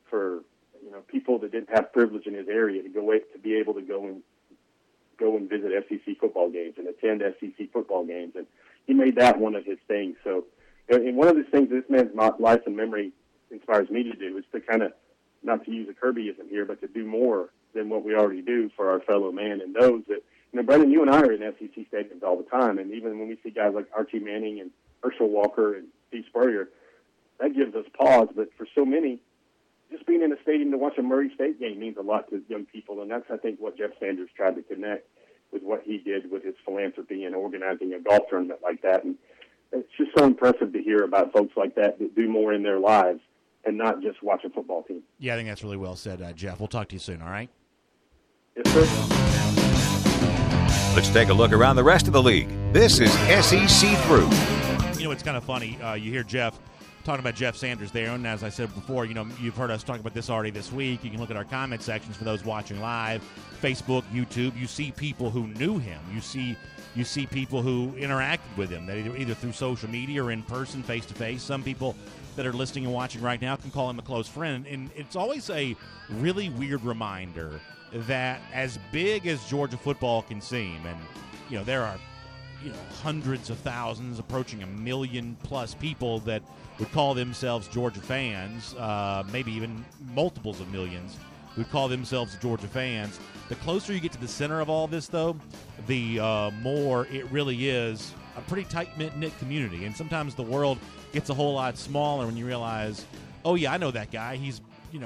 people that didn't have privilege in his area to be able to go and visit SEC football games and attend SEC football games. And he made that one of his things. So, and one of the things this man's life and memory inspires me to do is to kind of, not to use a Kirbyism here, but to do more than what we already do for our fellow man, and those that, Brendan, you and I are in SEC stadiums all the time, and even when we see guys like Archie Manning and Herschel Walker and Steve Spurrier, that gives us pause. But for so many, just being in a stadium to watch a Murray State game means a lot to young people, and that's, I think, what Jeff Sanders tried to connect with what he did with his philanthropy and organizing a golf tournament like that. And it's just so impressive to hear about folks like that do more in their lives and not just watch a football team. Yeah, I think that's really well said, Jeff. We'll talk to you soon, all right? Yes, sir. Let's take a look around the rest of the league. This is SEC Through. It's kind of funny. You hear Jeff talking about Jeff Sanders there, and as I said before, you've heard us talk about this already this week. You can look at our comment sections for those watching live, Facebook, YouTube. You see people who knew him. You see people who interacted with him, that either through social media or in person, face-to-face. Some people that are listening and watching right now can call him a close friend. And it's always a really weird reminder that as big as Georgia football can seem, and there are hundreds of thousands, approaching 1 million plus people that would call themselves Georgia fans, maybe even multiples of millions who call themselves Georgia fans. The closer you get to the center of all this, though, the more it really is a pretty tight-knit community. And sometimes the world gets a whole lot smaller when you realize, oh yeah, I know that guy. He's,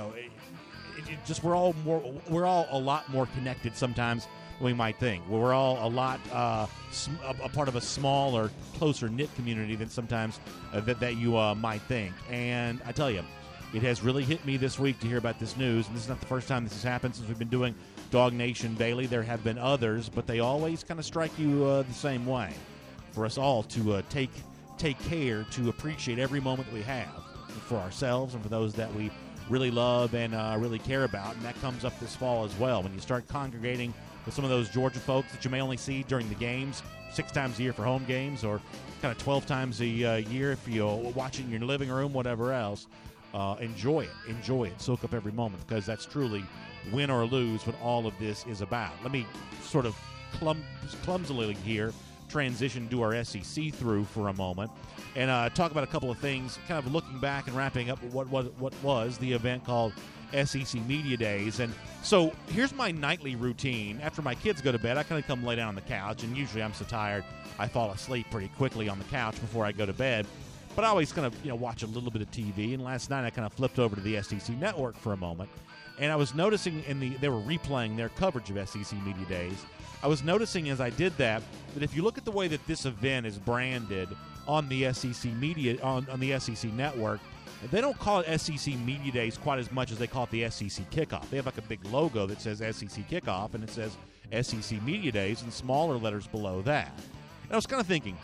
we're all a lot more connected sometimes than we might think. We're all a lot a part of a smaller, closer knit community than sometimes that you might think. And I tell you, it has really hit me this week to hear about this news. And this is not the first time this has happened since we've been doing Dog Nation Daily. There have been others, but they always kind of strike you the same way. For us all to take care to appreciate every moment that we have for ourselves and for those that we really love and really care about, and that comes up this fall as well. When you start congregating with some of those Georgia folks that you may only see during the games 6 times a year for home games, or kind of 12 times a year if you're watching in your living room, whatever else, enjoy it, soak up every moment, because that's truly win or lose what all of this is about. Let me sort of clumsily here transition to our SEC through for a moment and talk about a couple of things, kind of looking back and wrapping up what was the event called SEC Media Days. And so here's my nightly routine. After my kids go to bed, I kind of come lay down on the couch, and usually I'm so tired I fall asleep pretty quickly on the couch before I go to bed. But I always kind of watch a little bit of TV, and last night I kind of flipped over to the SEC Network for a moment, and I was noticing they were replaying their coverage of SEC Media Days. I was noticing as I did that if you look at the way that this event is branded on the SEC Media on the SEC Network, they don't call it SEC Media Days quite as much as they call it the SEC Kickoff. They have like a big logo that says SEC Kickoff, and it says SEC Media Days in smaller letters below that. And I was kind of thinking,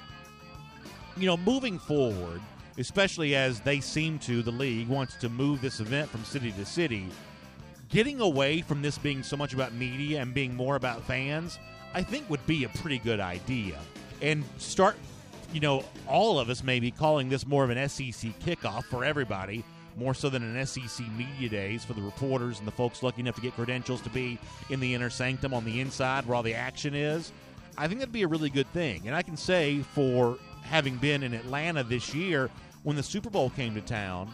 moving forward, especially as the league wants to move this event from city to city, getting away from this being so much about media and being more about fans, I think would be a pretty good idea. And start, all of us maybe calling this more of an SEC kickoff for everybody, more so than an SEC Media Days for the reporters and the folks lucky enough to get credentials to be in the inner sanctum on the inside where all the action is. I think that'd be a really good thing. And I can say, for having been in Atlanta this year when the Super Bowl came to town,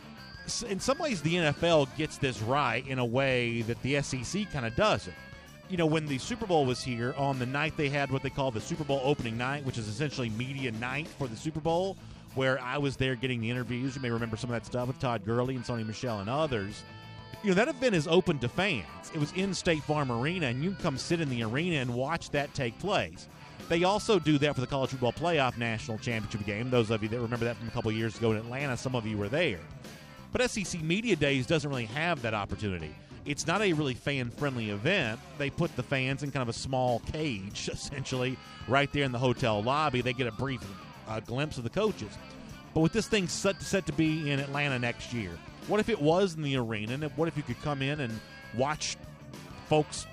in some ways the NFL gets this right in a way that the SEC kind of doesn't. When the Super Bowl was here, on the night they had what they call the Super Bowl opening night, which is essentially media night for the Super Bowl, where I was there getting the interviews. You may remember some of that stuff with Todd Gurley and Sony Michel and others. That event is open to fans. It was in State Farm Arena, and you can come sit in the arena and watch that take place. They also do that for the College Football Playoff National Championship game. Those of you that remember that from a couple of years ago in Atlanta, some of you were there. But SEC Media Days doesn't really have that opportunity. It's not a really fan-friendly event. They put the fans in kind of a small cage, essentially, right there in the hotel lobby. They get a brief glimpse of the coaches. But with this thing set to be in Atlanta next year, what if it was in the arena? And what if you could come in and watch folks,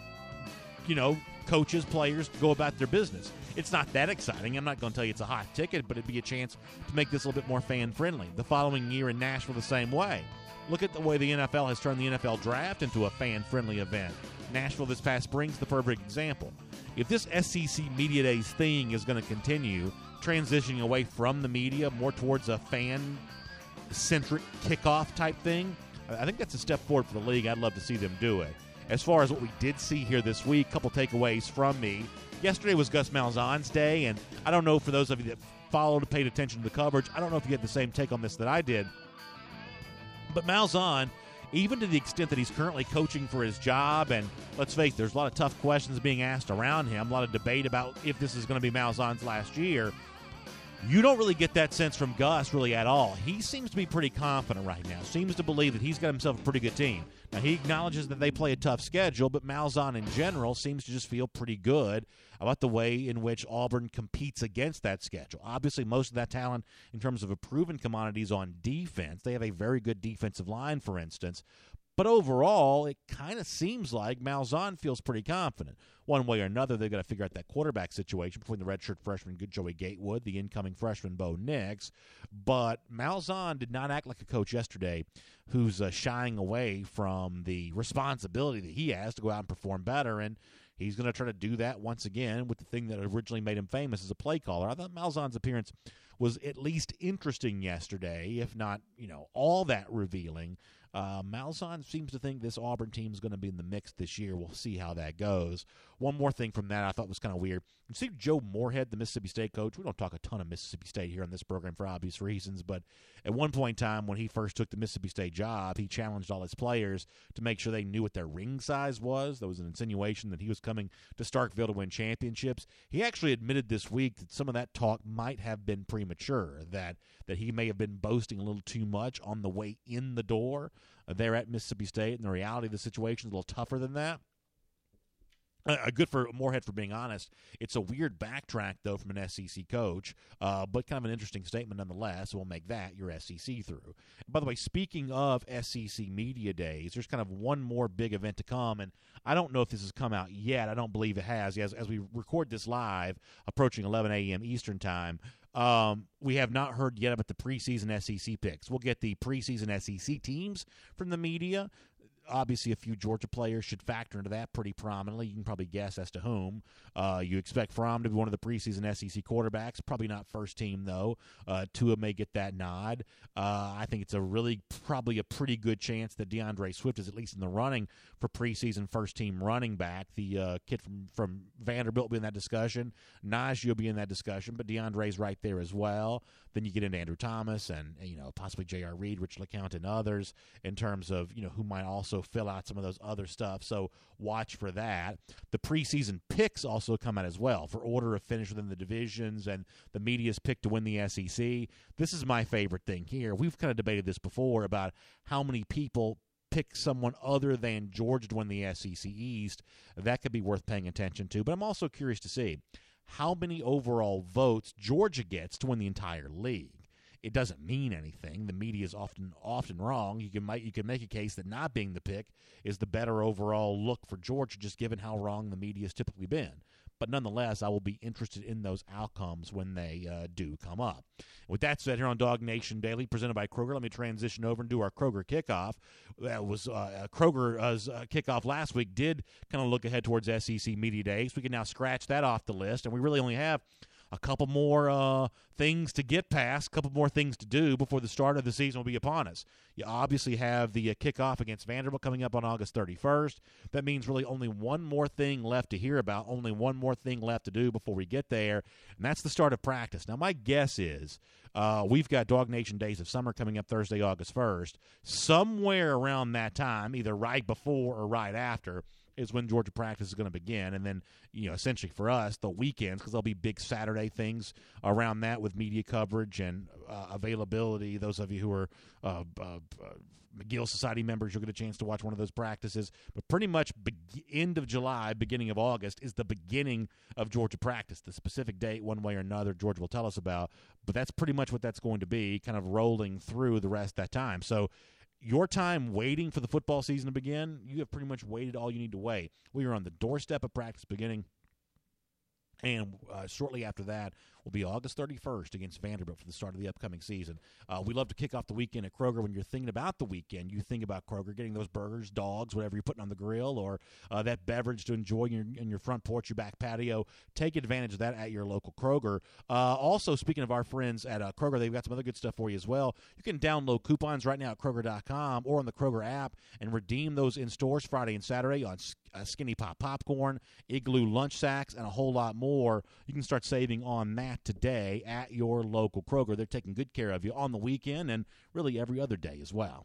coaches, players, go about their business? It's not that exciting. I'm not going to tell you it's a hot ticket, but it'd be a chance to make this a little bit more fan-friendly. The following year in Nashville, the same way. Look at the way the NFL has turned the NFL Draft into a fan-friendly event. Nashville this past spring is the perfect example. If this SEC Media Days thing is going to continue, transitioning away from the media, more towards a fan-centric kickoff type thing, I think that's a step forward for the league. I'd love to see them do it. As far as what we did see here this week, a couple takeaways from me. Yesterday was Gus Malzahn's day, and I don't know, for those of you that followed and paid attention to the coverage, I don't know if you had the same take on this that I did. But Malzahn, even to the extent that he's currently coaching for his job, and let's face it, there's a lot of tough questions being asked around him, a lot of debate about if this is going to be Malzahn's last year, you don't really get that sense from Gus really at all. He seems to be pretty confident right now, seems to believe that he's got himself a pretty good team. Now, he acknowledges that they play a tough schedule, but Malzahn in general seems to just feel pretty good about the way in which Auburn competes against that schedule. Obviously, most of that talent in terms of a proven commodities on defense. They have a very good defensive line, for instance. But overall, it kind of seems like Malzahn feels pretty confident. One way or another, they've got to figure out that quarterback situation between the redshirt freshman Joey Gatewood, the incoming freshman Bo Nix. But Malzahn did not act like a coach yesterday who's shying away from the responsibility that he has to go out and perform better, and he's going to try to do that once again with the thing that originally made him famous as a play caller. I thought Malzahn's appearance was at least interesting yesterday, if not, all that revealing. Malzahn seems to think this Auburn team is going to be in the mix this year. We'll see how that goes. One more thing from that I thought was kind of weird. You see Joe Moorhead, the Mississippi State coach. We don't talk a ton of Mississippi State here on this program for obvious reasons, but at one point in time when he first took the Mississippi State job, he challenged all his players to make sure they knew what their ring size was. There was an insinuation that he was coming to Starkville to win championships. He actually admitted this week that some of that talk might have been premature, that he may have been boasting a little too much on the way in the door there at Mississippi State, and the reality of the situation is a little tougher than that. Good for Moorhead for being honest. It's a weird backtrack, though, from an SEC coach, but kind of an interesting statement nonetheless. We'll make that your SEC through. And by the way, speaking of SEC Media Days, there's kind of one more big event to come, and I don't know if this has come out yet. I don't believe it has. As we record this live, approaching 11 a.m. Eastern Time, we have not heard yet about the preseason SEC picks. We'll get the preseason SEC teams from the media. Obviously, a few Georgia players should factor into that pretty prominently. You can probably guess as to whom. You expect Fromm to be one of the preseason SEC quarterbacks. Probably not first team, though. Tua may get that nod. I think it's probably a pretty good chance that DeAndre Swift is at least in the running for preseason first-team running back. The kid from Vanderbilt will be in that discussion. Najee will be in that discussion, but DeAndre's right there as well. Then you get into Andrew Thomas and possibly J.R. Reed, Rich LeCount, and others in terms of who might also fill out some of those other stuff. So watch for that. The preseason picks also come out as well for order of finish within the divisions and the media's pick to win the SEC. This is my favorite thing here. We've kind of debated this before about how many people pick someone other than Georgia to win the SEC East. That could be worth paying attention to. But I'm also curious to see how many overall votes Georgia gets to win the entire league. It doesn't mean anything. The media is often wrong. You can make a case that not being the pick is the better overall look for Georgia, just given how wrong the media has typically been. But nonetheless, I will be interested in those outcomes when they do come up. With that said, here on Dog Nation Daily, presented by Kroger, let me transition over and do our Kroger kickoff. That was Kroger's kickoff last week did kind of look ahead towards SEC Media Days. We can now scratch that off the list, and we really only have a couple more things to get past, a couple more things to do before the start of the season will be upon us. You obviously have the kickoff against Vanderbilt coming up on August 31st. That means really only one more thing left to hear about, only one more thing left to do before we get there, and that's the start of practice. Now, my guess is we've got Dog Nation Days of Summer coming up Thursday, August 1st. Somewhere around that time, either right before or right after, is when Georgia practice is going to begin. And then, essentially for us, the weekends, because there'll be big Saturday things around that with media coverage and availability. Those of you who are McGill Society members, you'll get a chance to watch one of those practices. But pretty much end of July, beginning of August is the beginning of Georgia practice. The specific date, one way or another, Georgia will tell us about. But that's pretty much what that's going to be, kind of rolling through the rest of that time. So your time waiting for the football season to begin, you have pretty much waited all you need to wait. We are on the doorstep of practice beginning, and shortly after that will be August 31st against Vanderbilt for the start of the upcoming season. We love to kick off the weekend at Kroger. When you're thinking about the weekend, you think about Kroger, getting those burgers, dogs, whatever you're putting on the grill, or that beverage to enjoy in your front porch, your back patio. Take advantage of that at your local Kroger. Also, speaking of our friends at Kroger, they've got some other good stuff for you as well. You can download coupons right now at Kroger.com or on the Kroger app and redeem those in stores Friday and Saturday on Skinny Pop popcorn, Igloo lunch sacks, and a whole lot more. You can start saving on that today at your local Kroger. They're taking good care of you on the weekend and really every other day as well.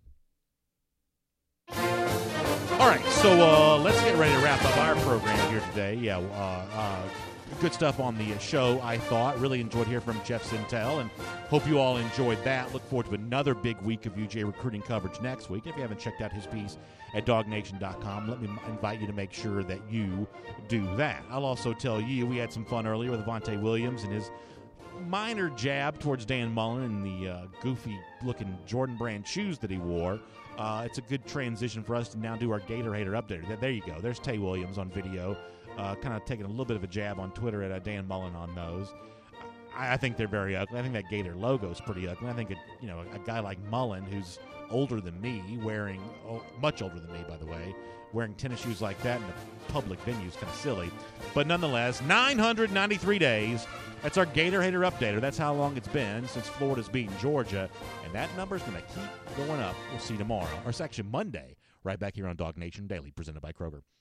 All right, so let's get ready to wrap up our program here today. Good stuff on the show, I thought. Really enjoyed hearing from Jeff Sintel, and hope you all enjoyed that. Look forward to another big week of UJ recruiting coverage next week. If you haven't checked out his piece at dognation.com, let me invite you to make sure that you do that. I'll also tell you we had some fun earlier with Avante Williams and his minor jab towards Dan Mullen and the goofy-looking Jordan Brand shoes that he wore. It's a good transition for us to now do our Gator Hater update. There you go. There's Tay Williams on video, kind of taking a little bit of a jab on Twitter at Dan Mullen on those. I think they're very ugly. I think that Gator logo is pretty ugly. I think a guy like Mullen, who's older than me, much older than me, by the way, wearing tennis shoes like that in a public venue is kind of silly. But nonetheless, 993 days. That's our Gator Hater updater. That's how long it's been since Florida's beaten Georgia. And that number's going to keep going up. We'll see tomorrow. Or it's actually Monday, right back here on Dog Nation Daily, presented by Kroger.